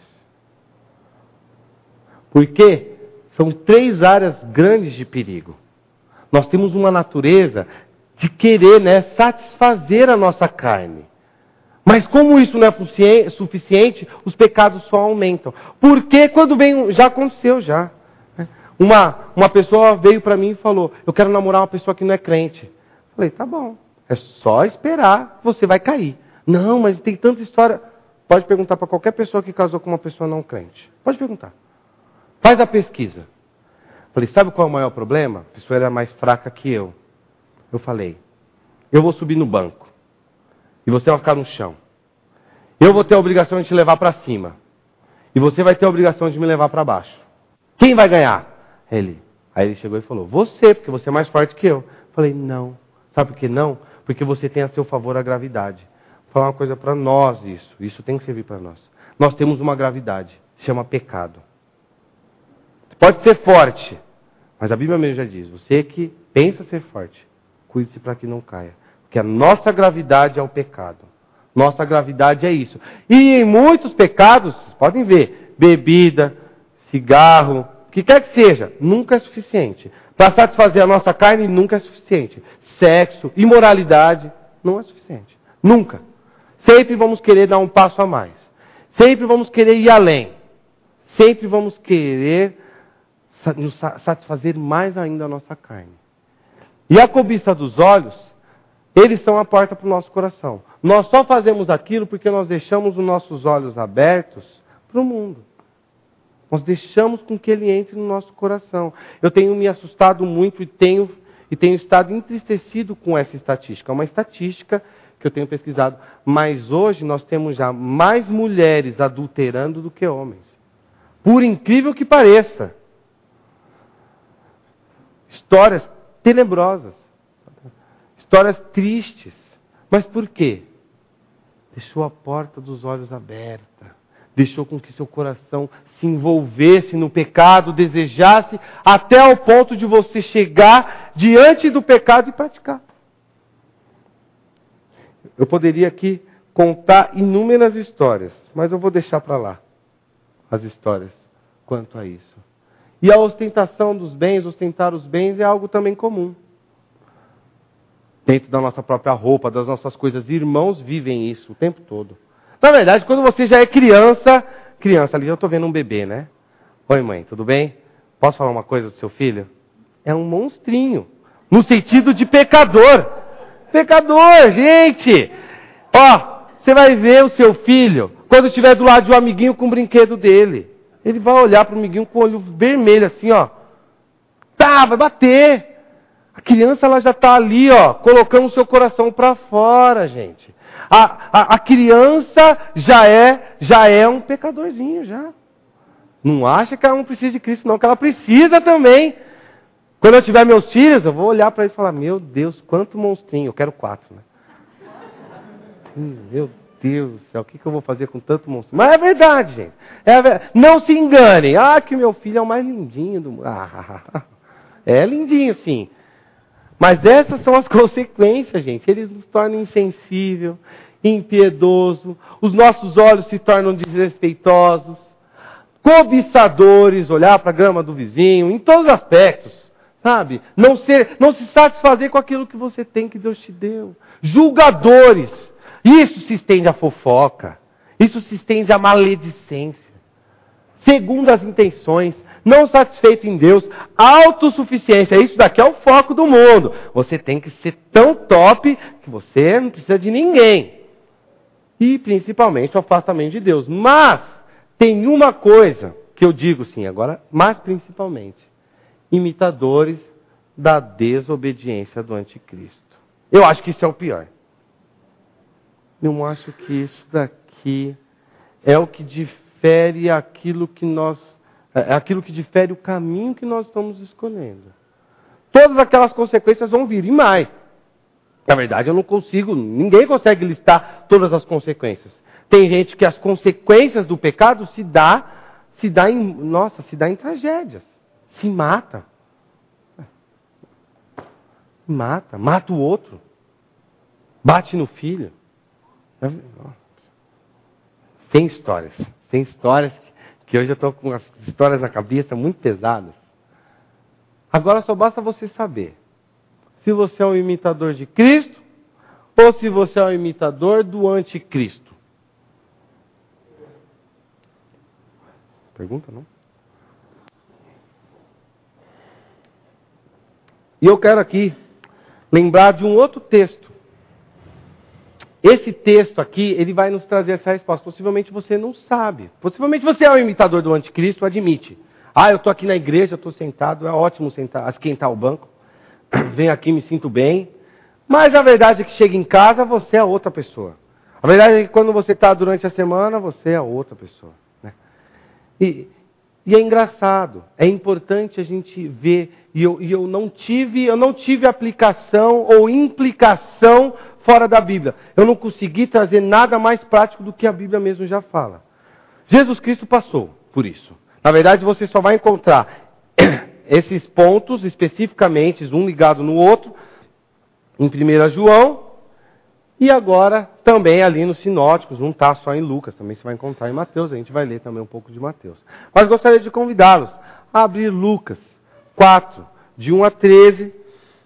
Porque são três áreas grandes de perigo. Nós temos uma natureza de querer, né, satisfazer a nossa carne. Mas como isso não é suficiente, os pecados só aumentam. Porque quando vem, já aconteceu já. Uma, uma pessoa veio para mim e falou, eu quero namorar uma pessoa que não é crente. Eu falei, tá bom, é só esperar, você vai cair. Não, mas tem tanta história. Pode perguntar para qualquer pessoa que casou com uma pessoa não crente. Pode perguntar. Faz a pesquisa. Eu falei, sabe qual é o maior problema? A pessoa era mais fraca que eu. Eu falei, eu vou subir no banco. E você vai ficar no chão. Eu vou ter a obrigação de te levar para cima. E você vai ter a obrigação de me levar para baixo. Quem vai ganhar? Ele. Aí ele chegou e falou, você, porque você é mais forte que eu. Eu falei, não. Sabe por que não? Porque você tem a seu favor a gravidade. Vou falar uma coisa para nós isso. Isso tem que servir para nós. Nós temos uma gravidade. Se chama pecado. Pode ser forte. Mas a Bíblia mesmo já diz, você que pensa ser forte, cuide-se para que não caia. Porque a nossa gravidade é o pecado. Nossa gravidade é isso. E em muitos pecados, vocês podem ver, bebida, cigarro, o que quer que seja, nunca é suficiente. Para satisfazer a nossa carne nunca é suficiente. Sexo, imoralidade, não é suficiente. Nunca. Sempre vamos querer dar um passo a mais. Sempre vamos querer ir além. Sempre vamos querer nos satisfazer mais ainda a nossa carne. E a cobiça dos olhos, eles são a porta para o nosso coração. Nós só fazemos aquilo porque nós deixamos os nossos olhos abertos para o mundo. Nós deixamos com que ele entre no nosso coração. Eu tenho me assustado muito e tenho, e tenho estado entristecido com essa estatística. É uma estatística que eu tenho pesquisado. Mas hoje nós temos já mais mulheres adulterando do que homens. Por incrível que pareça. Histórias tenebrosas. Histórias tristes. Mas por quê? Deixou a porta dos olhos aberta. Deixou com que seu coração se envolvesse no pecado, desejasse, até ao ponto de você chegar diante do pecado e praticar. Eu poderia aqui contar inúmeras histórias, mas eu vou deixar para lá as histórias quanto a isso. E a ostentação dos bens, ostentar os bens é algo também comum. Dentro da nossa própria roupa, das nossas coisas. Irmãos vivem isso o tempo todo. Na verdade, quando você já é criança... Criança, ali eu estou vendo um bebê, né? Oi, mãe, tudo bem? Posso falar uma coisa do seu filho? É um monstrinho. No sentido de pecador. Pecador, gente! Ó, você vai ver o seu filho quando estiver do lado de um amiguinho com o brinquedo dele. Ele vai olhar para o amiguinho com o olho vermelho assim, ó. Tá, vai bater. A criança, ela já está ali, ó, colocando o seu coração para fora, gente. A, a, a criança já é, já é um pecadorzinho, já. Não acha que ela não precisa de Cristo, não, que ela precisa também. Quando eu tiver meus filhos, eu vou olhar para eles e falar, meu Deus, quanto monstrinho, eu quero quatro, né? Meu Deus do céu, o que, que eu vou fazer com tanto monstrinho? Mas é verdade, gente. É verdade. Não se enganem. Ah, que meu filho é o mais lindinho do mundo. Ah, é lindinho, sim. Mas essas são as consequências, gente. Eles nos tornam insensível, impiedoso, os nossos olhos se tornam desrespeitosos, cobiçadores, olhar para a grama do vizinho, em todos os aspectos, sabe? Não, ser, não se satisfazer com aquilo que você tem que Deus te deu. Julgadores. Isso se estende à fofoca. Isso se estende à maledicência. Segundo as intenções. Não satisfeito em Deus, autossuficiência. Isso daqui é o foco do mundo. Você tem que ser tão top que você não precisa de ninguém. E principalmente o afastamento de Deus. Mas tem uma coisa que eu digo sim agora, mas principalmente. Imitadores da desobediência do anticristo. Eu acho que isso é o pior. Eu acho que isso daqui é o que difere aquilo que nós... É aquilo que difere o caminho que nós estamos escolhendo. Todas aquelas consequências vão vir, e mais. Na verdade, eu não consigo, ninguém consegue listar todas as consequências. Tem gente que as consequências do pecado se dá, se dá em, nossa, se dá em tragédias. Se mata. Mata, mata o outro. Bate no filho. Tem histórias, tem histórias que hoje eu estou com as histórias na cabeça muito pesadas. Agora só basta você saber se você é um imitador de Cristo ou se você é um imitador do anticristo. Pergunta, não? E eu quero aqui lembrar de um outro texto. Esse texto aqui, ele vai nos trazer essa resposta. Possivelmente você não sabe. Possivelmente você é um imitador do anticristo, admite. Ah, eu estou aqui na igreja, estou sentado, é ótimo sentar, esquentar o banco. Venho aqui, me sinto bem. Mas a verdade é que chega em casa, você é outra pessoa. A verdade é que quando você está durante a semana, você é outra pessoa. Né? E, e é engraçado, é importante a gente ver. E eu, e eu não tive, eu não tive aplicação ou implicação fora da Bíblia. Eu não consegui trazer nada mais prático do que a Bíblia mesmo já fala. Jesus Cristo passou por isso. Na verdade, você só vai encontrar esses pontos especificamente, um ligado no outro, em primeiro João, e agora também ali nos sinóticos, não está só em Lucas, também você vai encontrar em Mateus, a gente vai ler também um pouco de Mateus. Mas gostaria de convidá-los a abrir Lucas quatro, de um a treze.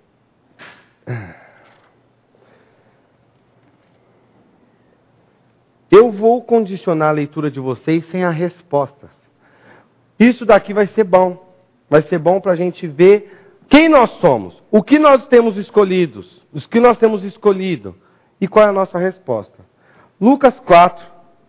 Eu vou condicionar a leitura de vocês sem as respostas. Isso daqui vai ser bom. Vai ser bom para a gente ver quem nós somos, o que nós temos escolhidos, os que nós temos escolhido e qual é a nossa resposta. Lucas quatro,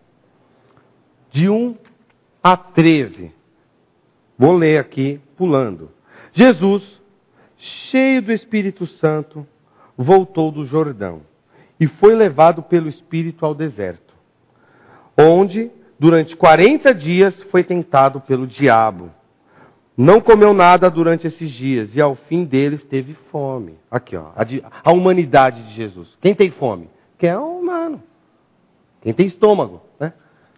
de um a treze. Vou ler aqui, pulando. Jesus, cheio do Espírito Santo, voltou do Jordão e foi levado pelo Espírito ao deserto, onde, durante quarenta dias, foi tentado pelo diabo. Não comeu nada durante esses dias e ao fim deles teve fome. Aqui, ó, a, de, a humanidade de Jesus. Quem tem fome? Quem é humano. Quem tem estômago, né?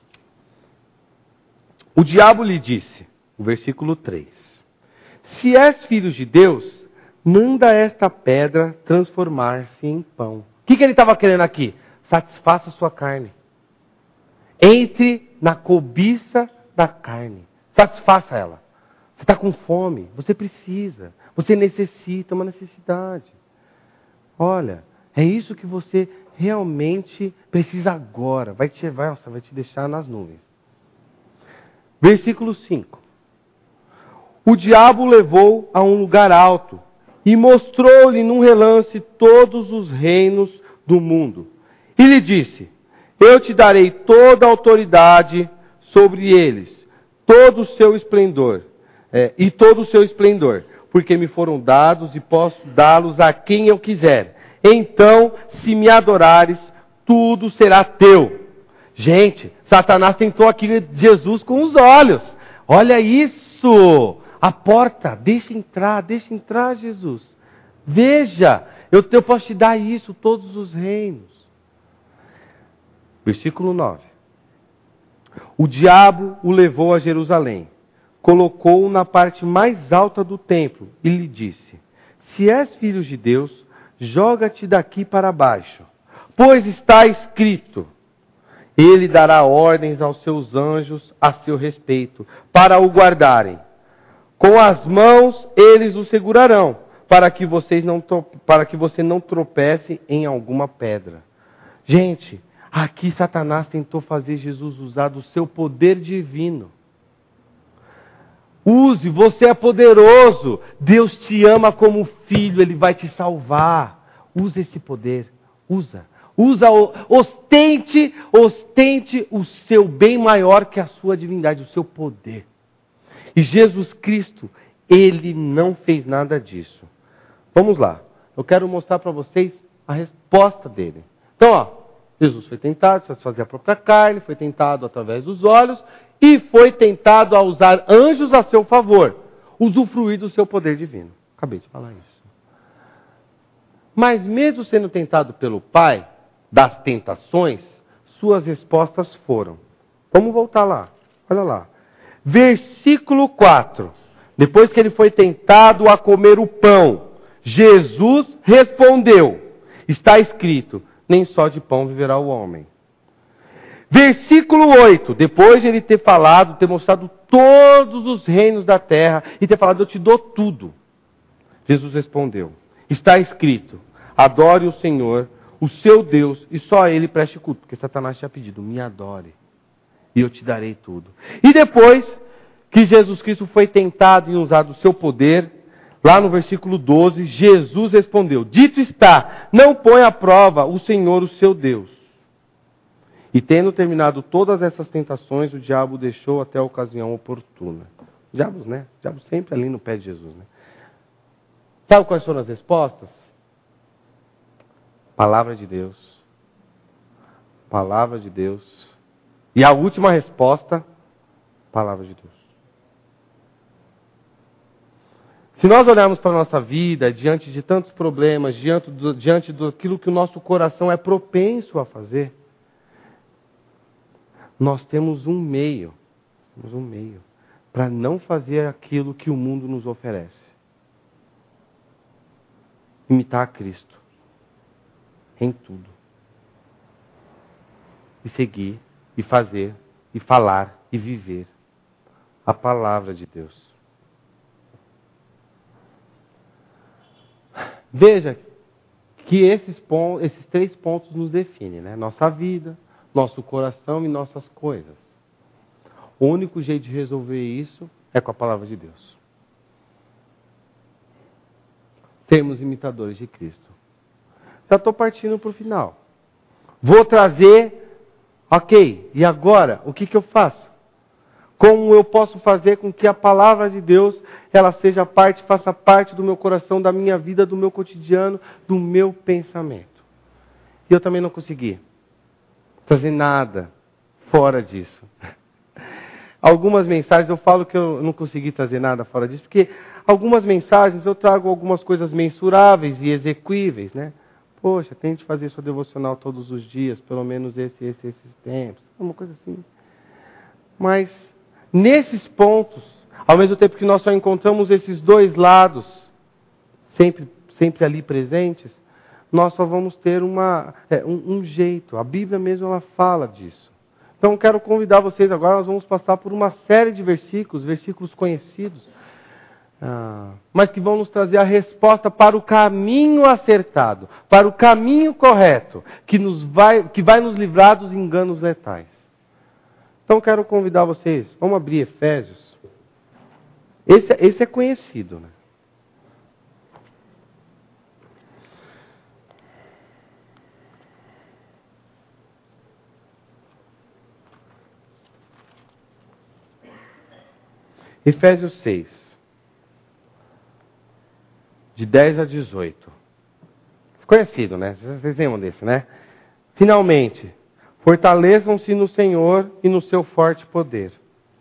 O diabo lhe disse, o versículo três: se és filho de Deus, manda esta pedra transformar-se em pão. O que, que ele estava querendo aqui? Satisfaça a sua carne. Entre na cobiça da carne. Satisfaça ela. Você está com fome, você precisa, você necessita, uma necessidade. Olha, é isso que você realmente precisa agora. Vai te, vai, nossa, vai te deixar nas nuvens. Versículo cinco. O diabo o levou a um lugar alto e mostrou-lhe num relance todos os reinos do mundo. E lhe disse, eu te darei toda a autoridade sobre eles, todo o seu esplendor. É, e todo o seu esplendor, porque me foram dados e posso dá-los a quem eu quiser. Então, se me adorares, tudo será teu. Gente, Satanás tentou aqui Jesus com os olhos. Olha isso! A porta, deixa entrar, deixa entrar Jesus. Veja, eu, eu posso te dar isso, todos os reinos. Versículo nove. O diabo o levou a Jerusalém. Colocou-o na parte mais alta do templo e lhe disse, se és filho de Deus, joga-te daqui para baixo, pois está escrito, ele dará ordens aos seus anjos a seu respeito, para o guardarem. Com as mãos eles o segurarão, para que, vocês não, para que você não tropece em alguma pedra. Gente, aqui Satanás tentou fazer Jesus usar do seu poder divino. Use, você é poderoso. Deus te ama como filho, Ele vai te salvar. Use esse poder, usa. Usa, ostente, ostente o seu bem maior que a sua divindade, o seu poder. E Jesus Cristo, Ele não fez nada disso. Vamos lá, eu quero mostrar para vocês a resposta dele. Então, ó, Jesus foi tentado a satisfazer a própria carne, foi tentado através dos olhos, e foi tentado a usar anjos a seu favor, usufruir do seu poder divino. Acabei de falar isso. Mas mesmo sendo tentado pelo Pai, das tentações, suas respostas foram. Vamos voltar lá, olha lá. Versículo quatro. Depois que ele foi tentado a comer o pão, Jesus respondeu, está escrito, nem só de pão viverá o homem. Versículo oito, depois de ele ter falado, ter mostrado todos os reinos da terra e ter falado, eu te dou tudo. Jesus respondeu, está escrito, adore o Senhor, o seu Deus, e só a Ele preste culto, porque Satanás tinha pedido, me adore, e eu te darei tudo. E depois que Jesus Cristo foi tentado e usado o seu poder, lá no versículo doze, Jesus respondeu, dito está, não põe à prova o Senhor, o seu Deus. E tendo terminado todas essas tentações, o diabo deixou até a ocasião oportuna. O diabo, né? O diabo sempre ali no pé de Jesus, né? Sabe quais foram as respostas? Palavra de Deus. Palavra de Deus. E a última resposta, palavra de Deus. Se nós olharmos para a nossa vida, diante de tantos problemas, diante, do, diante daquilo que o nosso coração é propenso a fazer, nós temos um meio, temos um meio, para não fazer aquilo que o mundo nos oferece. Imitar a Cristo. Em tudo. E seguir, e fazer, e falar, e viver a palavra de Deus. Veja que esses, pontos, esses três pontos nos definem, né? Nossa vida, nosso coração e nossas coisas. O único jeito de resolver isso é com a palavra de Deus. Sermos imitadores de Cristo. Já estou partindo para o final. Vou trazer, ok, e agora? O que, que eu faço? Como eu posso fazer com que a palavra de Deus, ela seja parte, faça parte do meu coração, da minha vida, do meu cotidiano, do meu pensamento? E eu também não consegui fazer nada fora disso. Algumas mensagens, eu falo que eu não consegui trazer nada fora disso, porque algumas mensagens eu trago algumas coisas mensuráveis e execuíveis, né? Poxa, tente fazer sua devocional todos os dias, pelo menos esse, esse, esses tempos. Uma coisa assim. Mas, nesses pontos, ao mesmo tempo que nós só encontramos esses dois lados, sempre, sempre ali presentes, nós só vamos ter uma, é, um, um jeito. A Bíblia mesmo ela fala disso. Então, quero convidar vocês agora, nós vamos passar por uma série de versículos, versículos conhecidos, ah, mas que vão nos trazer a resposta para o caminho acertado, para o caminho correto, que, nos vai, que vai nos livrar dos enganos letais. Então, quero convidar vocês, vamos abrir Efésios. Esse, esse é conhecido, né? Efésios seis, de dez a dezoito. Conhecido, né? Vocês lembram desse, né? Finalmente, fortaleçam-se no Senhor e no seu forte poder.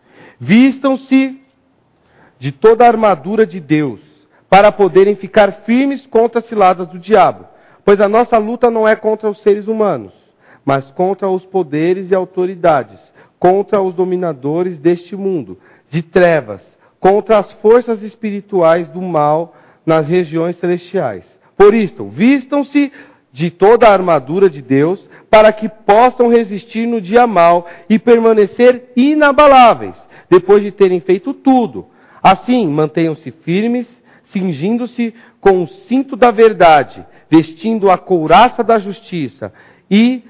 Vistam-se de toda a armadura de Deus, para poderem ficar firmes contra as ciladas do diabo. Pois a nossa luta não é contra os seres humanos, mas contra os poderes e autoridades, contra os dominadores deste mundo, de trevas, contra as forças espirituais do mal nas regiões celestiais. Por isto, vistam-se de toda a armadura de Deus, para que possam resistir no dia mau e permanecer inabaláveis, depois de terem feito tudo. Assim, mantenham-se firmes, cingindo-se com o cinto da verdade, vestindo a couraça da justiça e,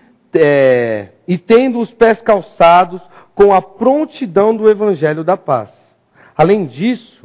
é, e tendo os pés calçados com a prontidão do evangelho da paz. Além disso,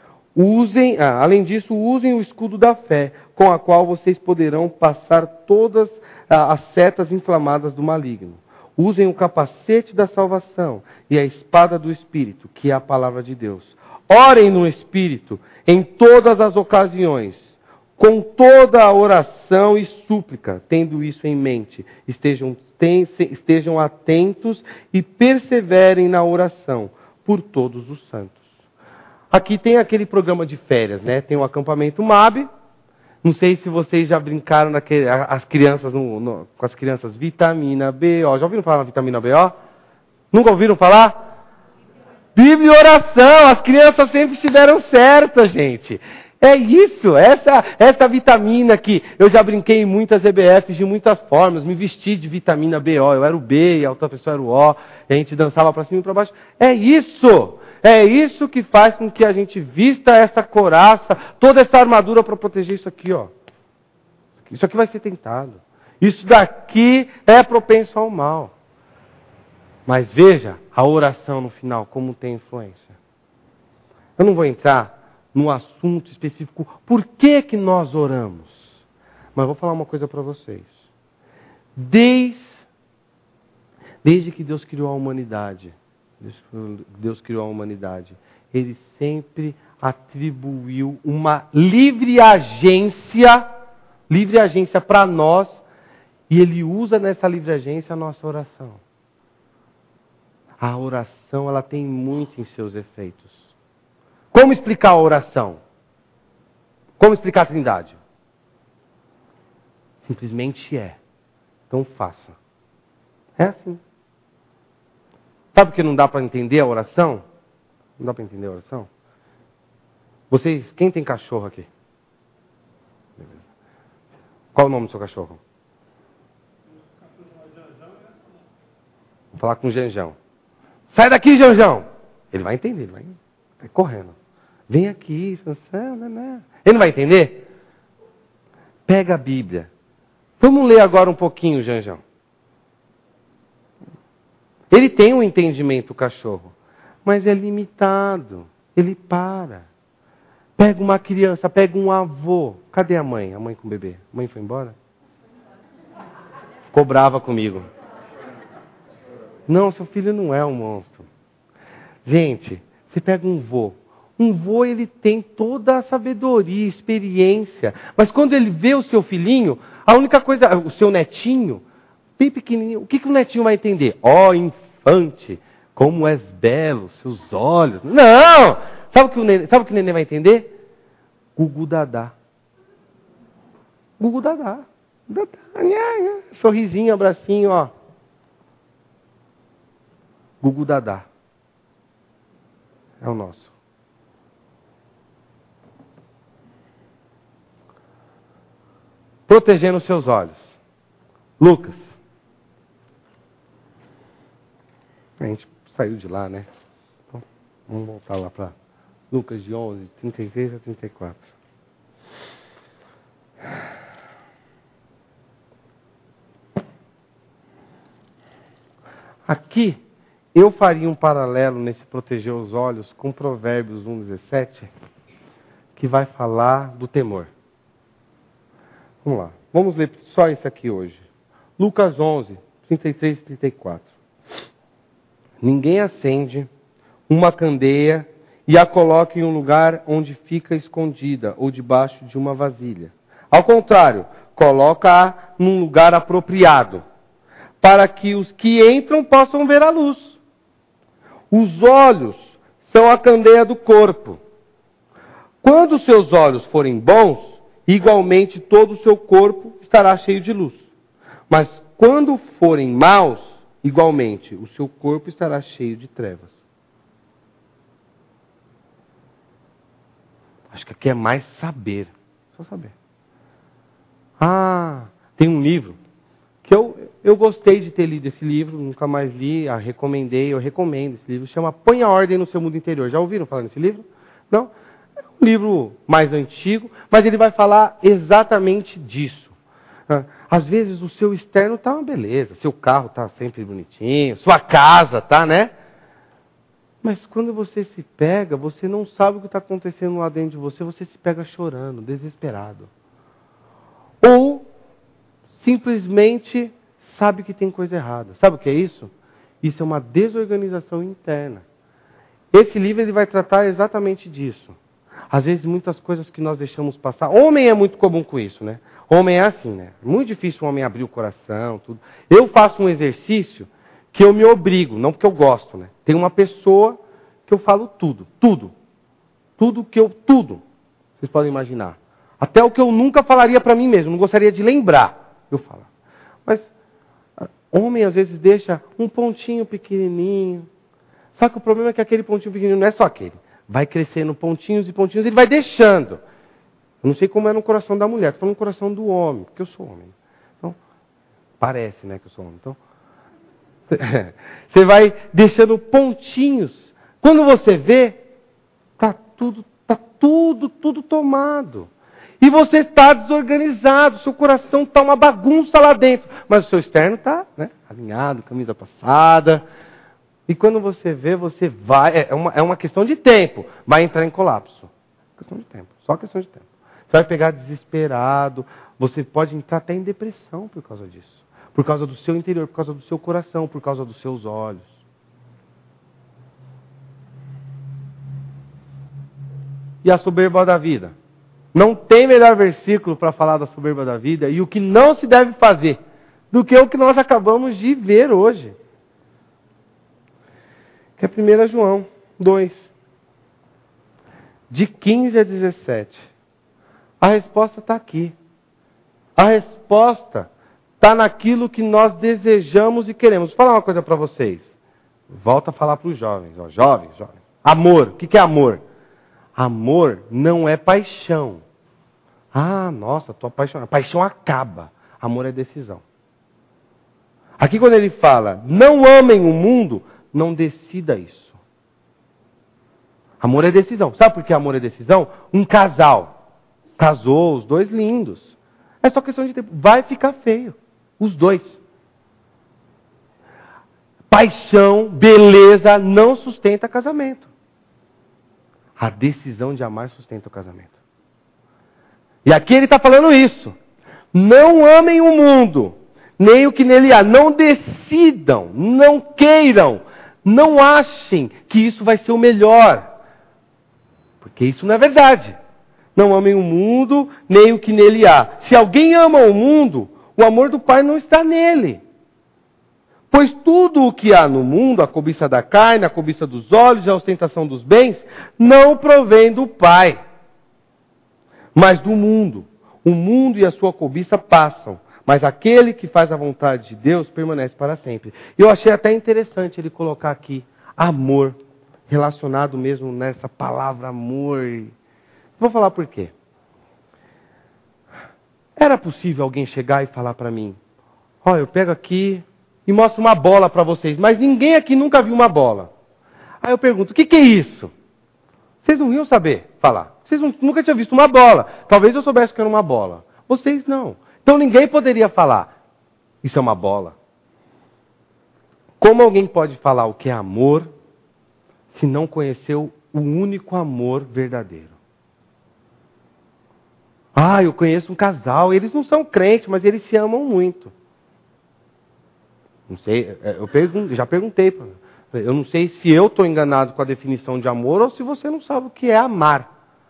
usem, ah, além disso, usem o escudo da fé, com a qual vocês poderão passar todas ah, as setas inflamadas do maligno. Usem o capacete da salvação e a espada do Espírito, que é a palavra de Deus. Orem no Espírito em todas as ocasiões, com toda a oração e súplica, tendo isso em mente. Estejam, tem, estejam atentos e perseverem na oração por todos os santos. Aqui tem aquele programa de férias, né? Tem o acampamento M A B. Não sei se vocês já brincaram naquele, as crianças no, no, com as crianças vitamina B O. Já ouviram falar na vitamina B O? Nunca ouviram falar? Bíblia e oração. As crianças sempre estiveram certas, gente. É isso, essa, essa vitamina que eu já brinquei em muitas E B Fs de muitas formas, me vesti de vitamina B O, eu era o B e a outra pessoa era o O, e a gente dançava para cima e para baixo. É isso, é isso que faz com que a gente vista essa couraça, toda essa armadura para proteger isso aqui, ó. Isso aqui vai ser tentado. Isso daqui é propenso ao mal. Mas veja a oração no final, como tem influência. Eu não vou entrar no assunto específico, por que que nós oramos? Mas vou falar uma coisa para vocês. Desde, desde que Deus criou a humanidade, Deus criou a humanidade, Ele sempre atribuiu uma livre agência, livre agência para nós, e Ele usa nessa livre agência a nossa oração. A oração, ela tem muito em seus efeitos. Como explicar a oração? Como explicar a Trindade? Simplesmente é. Então faça. É assim. Sabe por que não dá para entender a oração? Não dá para entender a oração? Vocês, quem tem cachorro aqui? Beleza. Qual o nome do seu cachorro? Vou falar com o Janjão. Sai daqui, Janjão! Ele vai entender, ele vai, vai correndo. Vem aqui, ele não vai entender? Pega a Bíblia. Vamos ler agora um pouquinho, Janjão. Ele tem um entendimento, o cachorro, mas é limitado. Ele para. Pega uma criança, pega um avô. Cadê a mãe? A mãe com o bebê? A mãe foi embora? Ficou brava comigo. Não, seu filho não é um monstro. Gente, você pega um vô. Um vô, ele tem toda a sabedoria, experiência. Mas quando ele vê o seu filhinho, a única coisa, o seu netinho, bem pequenininho, o que, que o netinho vai entender? Ó, oh, infante, como és belo, seus olhos. Não! Sabe o que o neném, sabe o que o neném vai entender? Gugu Dadá. Gugu Dadá. Dadá. Sorrisinho, abracinho, ó. Gugu Dadá. É o nosso. Protegendo os seus olhos. Lucas. A gente saiu de lá, né? Então, vamos voltar lá para Lucas de onze, trinta e três a trinta e quatro. Aqui, eu faria um paralelo nesse proteger os olhos com Provérbios um, dezessete, que vai falar do temor. Vamos lá. Vamos ler só isso aqui hoje. Lucas onze, trinta e três e trinta e quatro. Ninguém acende uma candeia e a coloca em um lugar onde fica escondida ou debaixo de uma vasilha. Ao contrário, coloca-a num lugar apropriado, para que os que entram possam ver a luz. Os olhos são a candeia do corpo. Quando seus olhos forem bons, igualmente todo o seu corpo estará cheio de luz. Mas quando forem maus, igualmente o seu corpo estará cheio de trevas. Acho que aqui é mais saber. Só saber. Ah, tem um livro que eu, eu gostei de ter lido esse livro, nunca mais li, a recomendei, eu recomendo esse livro. Chama Põe a Ordem no Seu Mundo Interior. Já ouviram falar nesse livro? Não? É um livro mais antigo, mas ele vai falar exatamente disso. Às vezes o seu externo está uma beleza, seu carro está sempre bonitinho, sua casa está, né? Mas quando você se pega, você não sabe o que está acontecendo lá dentro de você, você se pega chorando, desesperado. Ou simplesmente sabe que tem coisa errada. Sabe o que é isso? Isso é uma desorganização interna. Esse livro ele vai tratar exatamente disso. Às vezes muitas coisas que nós deixamos passar. Homem é muito comum com isso, né? Homem é assim, né? Muito difícil o homem abrir o coração, tudo. Eu faço um exercício que eu me obrigo, não porque eu gosto, né? Tem uma pessoa que eu falo tudo, tudo. Tudo que eu, tudo. Vocês podem imaginar. Até o que eu nunca falaria para mim mesmo, não gostaria de lembrar, eu falo. Mas homem às vezes deixa um pontinho pequenininho. Só que o problema é que aquele pontinho pequenininho não é só aquele. Vai crescendo pontinhos e pontinhos, ele vai deixando. Eu não sei como é no coração da mulher, estou falando no coração do homem, porque eu sou homem. Então, parece, né, que eu sou homem. Então, você vai deixando pontinhos. Quando você vê, está tudo, tá tudo, tudo tomado. E você está desorganizado, seu coração está uma bagunça lá dentro. Mas o seu externo está, né, alinhado, camisa passada. E quando você vê, você vai... É uma, é uma questão de tempo. Vai entrar em colapso. Questão de tempo. Só questão de tempo. Você vai pegar desesperado. Você pode entrar até em depressão por causa disso. Por causa do seu interior, por causa do seu coração, por causa dos seus olhos. E a soberba da vida? Não tem melhor versículo para falar da soberba da vida e o que não se deve fazer do que o que nós acabamos de ver hoje. Que é primeiro João dois, de quinze a dezessete. A resposta está aqui. A resposta está naquilo que nós desejamos e queremos. Vou falar uma coisa para vocês. Volta a falar para os jovens. Ó, jovens, jovens. Amor. O que é amor? Amor não é paixão. Ah, nossa, estou apaixonado. Paixão acaba. Amor é decisão. Aqui quando ele fala, não amem o mundo, não decida isso. Amor é decisão. Sabe por que amor é decisão? Um casal casou, os dois lindos. É só questão de tempo. Vai ficar feio. Os dois. Paixão, beleza, não sustenta casamento. A decisão de amar sustenta o casamento. E aqui ele está falando isso. Não amem o mundo, nem o que nele há. Não decidam, não queiram, não achem que isso vai ser o melhor. Porque isso não é verdade. Não amem o mundo, nem o que nele há. Se alguém ama o mundo, o amor do Pai não está nele. Pois tudo o que há no mundo, a cobiça da carne, a cobiça dos olhos e a ostentação dos bens, não provém do Pai, mas do mundo. O mundo e a sua cobiça passam, mas aquele que faz a vontade de Deus permanece para sempre. Eu achei até interessante ele colocar aqui amor, relacionado mesmo nessa palavra amor. Vou falar por quê. Era possível alguém chegar e falar para mim, ó, eu pego aqui e mostro uma bola para vocês, mas ninguém aqui nunca viu uma bola. Aí eu pergunto, o que, que é isso? Vocês não iam saber falar. Vocês não, nunca tinham visto uma bola. Talvez eu soubesse que era uma bola. Vocês não. Então ninguém poderia falar, isso é uma bola. Como alguém pode falar o que é amor, se não conheceu o único amor verdadeiro? Ah, eu conheço um casal, eles não são crentes, mas eles se amam muito. Não sei, eu pergun- já perguntei. Eu não sei se eu estou enganado com a definição de amor ou se você não sabe o que é amar.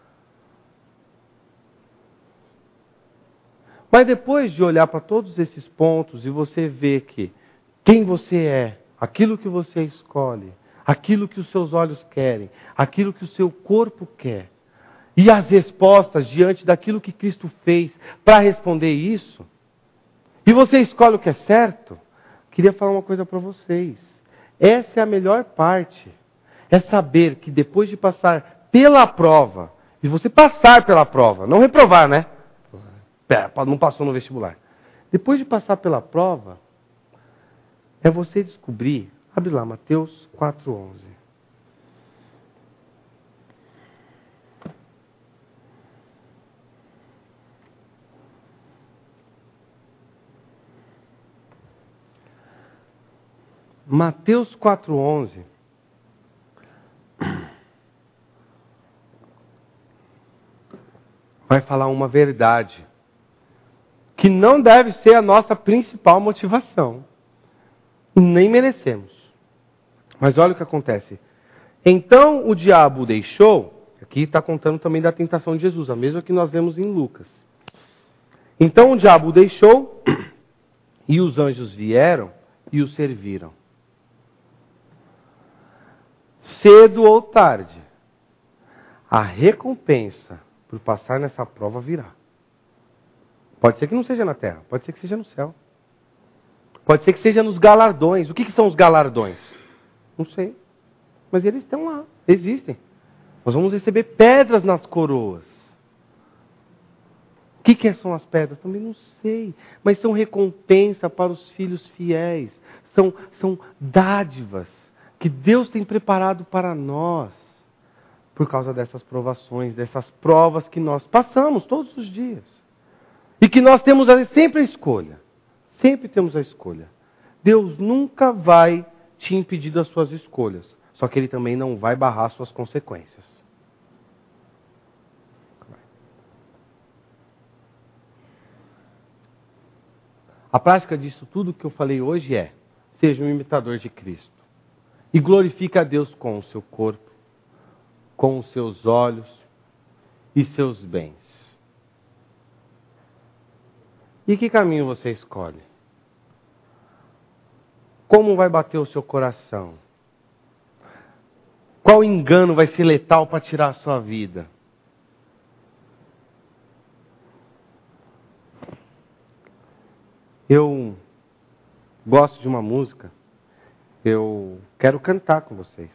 Mas depois de olhar para todos esses pontos e você ver que quem você é, aquilo que você escolhe, aquilo que os seus olhos querem, aquilo que o seu corpo quer, e as respostas diante daquilo que Cristo fez para responder isso, e você escolhe o que é certo, queria falar uma coisa para vocês. Essa é a melhor parte. É saber que depois de passar pela prova, e você passar pela prova, não reprovar, né? Pera, não passou no vestibular. Depois de passar pela prova, é você descobrir, abre lá, Mateus quatro, onze. Mateus quatro, onze. Vai falar uma verdade que não deve ser a nossa principal motivação. Nem merecemos. Mas olha o que acontece. Então o diabo o deixou. Aqui está contando também da tentação de Jesus, a mesma que nós lemos em Lucas. Então o diabo o deixou, e os anjos vieram e o serviram. Cedo ou tarde, a recompensa por passar nessa prova virá. Pode ser que não seja na terra, pode ser que seja no céu. Pode ser que seja nos galardões. O que, que são os galardões? Não sei. Mas eles estão lá, existem. Nós vamos receber pedras nas coroas. O que, que são as pedras? Também não sei. Mas são recompensa para os filhos fiéis. São, são dádivas que Deus tem preparado para nós. Por causa dessas provações, dessas provas que nós passamos todos os dias. E que nós temos sempre a escolha. Sempre temos a escolha. Deus nunca vai te impedir das suas escolhas. Só que Ele também não vai barrar suas consequências. A prática disso tudo que eu falei hoje é: seja um imitador de Cristo. E glorifique a Deus com o seu corpo, com os seus olhos e seus bens. E que caminho você escolhe? Como vai bater o seu coração? Qual engano vai ser letal para tirar a sua vida? Eu gosto de uma música, eu quero cantar com vocês.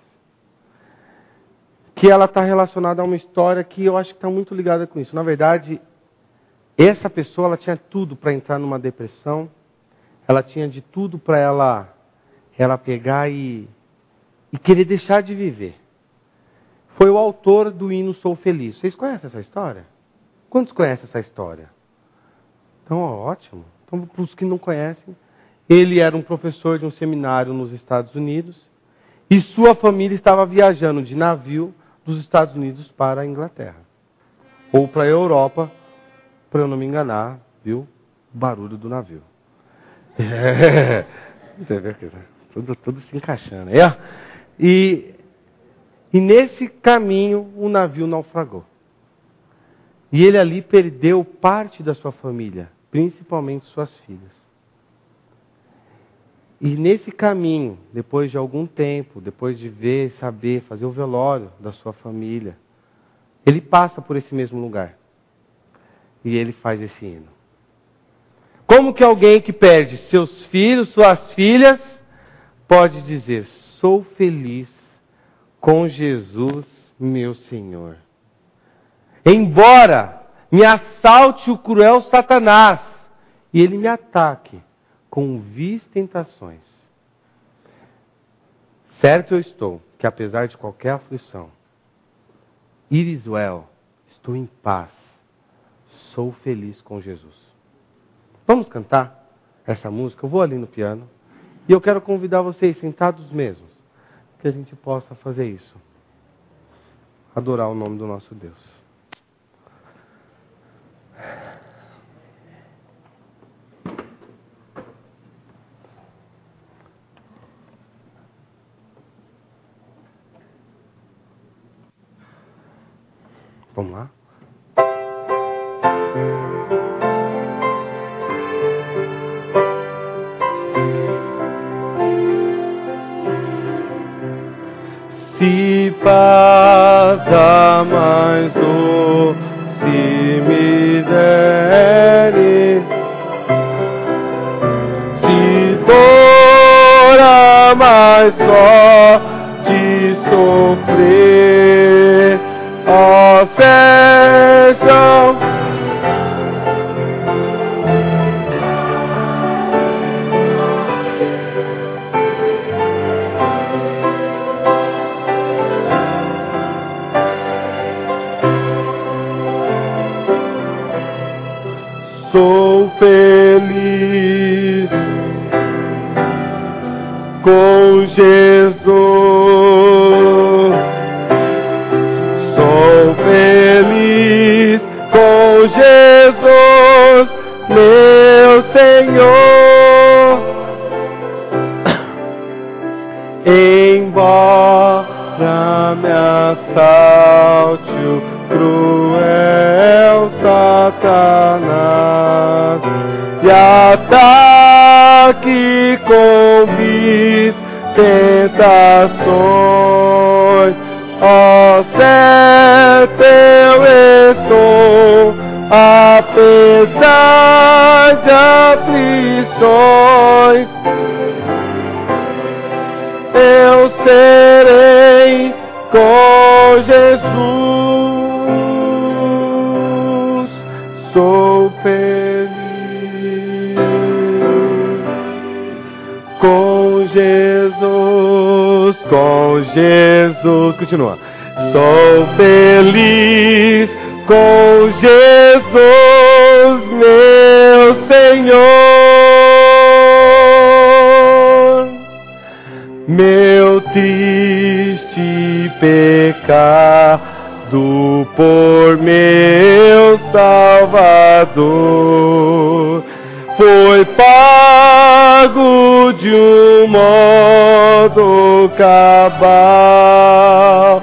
Que ela está relacionada a uma história que eu acho que está muito ligada com isso. Na verdade, essa pessoa ela tinha tudo para entrar numa depressão, ela tinha de tudo para ela, ela pegar e, e querer deixar de viver. Foi o autor do hino Sou Feliz. Vocês conhecem essa história? Quantos conhecem essa história? Então, ó, ótimo. Então, para os que não conhecem, ele era um professor de um seminário nos Estados Unidos e sua família estava viajando de navio dos Estados Unidos para a Inglaterra. Ou para a Europa, para eu não me enganar, viu? O barulho do navio. É, você vê que tudo, tudo se encaixando. É. E, e nesse caminho o navio naufragou. E ele ali perdeu parte da sua família, principalmente suas filhas. E nesse caminho, depois de algum tempo, depois de ver, saber, fazer o velório da sua família, ele passa por esse mesmo lugar. E ele faz esse hino. Como que alguém que perde seus filhos, suas filhas, pode dizer, sou feliz com Jesus, meu Senhor. Embora me assalte o cruel Satanás e ele me ataque com vis tentações. Certo eu estou que apesar de qualquer aflição, it is well, estou em paz, sou feliz com Jesus. Vamos cantar essa música? Eu vou ali no piano e eu quero convidar vocês, sentados mesmos, que a gente possa fazer isso. Adorar o nome do nosso Deus. Vamos lá? Se passa mais doce me dere, se dor a mais só de sofrer, ó sejam sou feliz com Jesus, sou feliz com Jesus, meu Senhor. Embora me assalte o cruel Satanás e ataque com vis tentações, ó certo eu estou, apesar de aflições, eu serei com Jesus, sou feliz com Jesus, com Jesus, continua, sou feliz com Jesus, meu Senhor, meu triste pecado por meu Salvador foi pago de um modo cabal,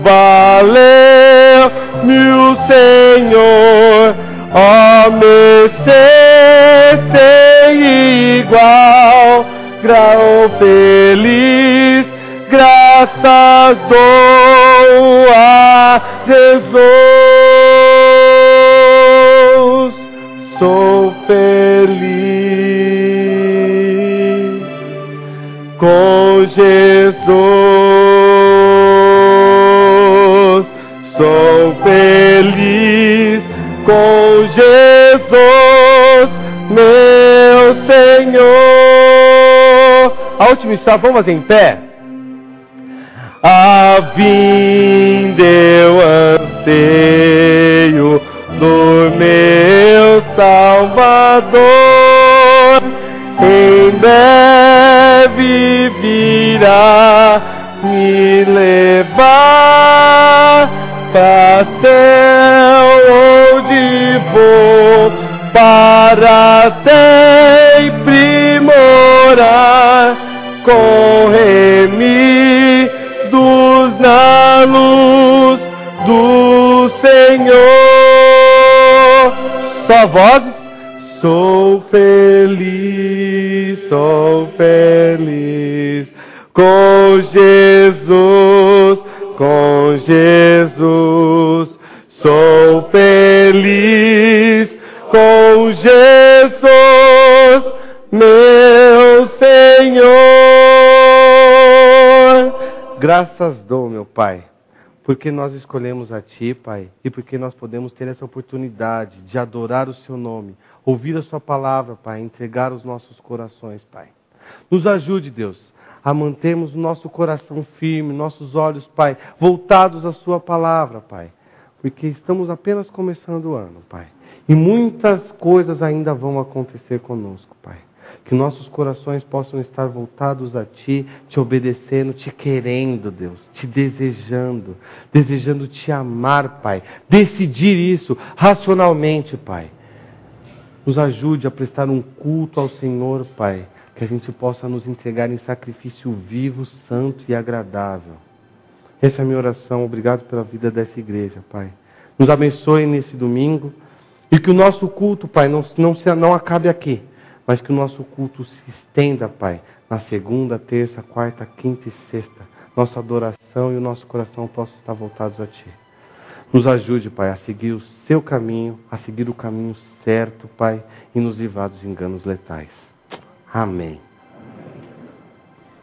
valeu-me o Senhor, ó mercê sem igual, grau feliz, graças dou a Jesus, sou feliz com Jesus, sou feliz com Jesus, meu Senhor. A última estrofe, vamos fazer em pé? A vinda eu anseio do meu Salvador, Salvador em breve virá me levar para céu onde vou para sempre morar com remidos na luz do Senhor. Só vozes. Sou feliz, sou feliz com Jesus, com Jesus. Sou feliz com Jesus, meu Senhor. Graças dou, meu Pai, porque nós escolhemos a Ti, Pai, e porque nós podemos ter essa oportunidade de adorar o Seu nome, ouvir a Sua palavra, Pai, entregar os nossos corações, Pai. Nos ajude, Deus, a mantermos o nosso coração firme, nossos olhos, Pai, voltados à Sua palavra, Pai, porque estamos apenas começando o ano, Pai, e muitas coisas ainda vão acontecer conosco, Pai. Que nossos corações possam estar voltados a Ti, Te obedecendo, Te querendo, Deus, Te desejando, desejando Te amar, Pai. Decidir isso racionalmente, Pai. Nos ajude a prestar um culto ao Senhor, Pai, que a gente possa nos entregar em sacrifício vivo, santo e agradável. Essa é a minha oração. Obrigado pela vida dessa igreja, Pai. Nos abençoe nesse domingo e que o nosso culto, Pai, não, não, não acabe aqui, mas que o nosso culto se estenda, Pai, na segunda, terça, quarta, quinta e sexta. Nossa adoração e o nosso coração possam estar voltados a Ti. Nos ajude, Pai, a seguir o Seu caminho, a seguir o caminho certo, Pai, e nos livrar dos enganos letais. Amém.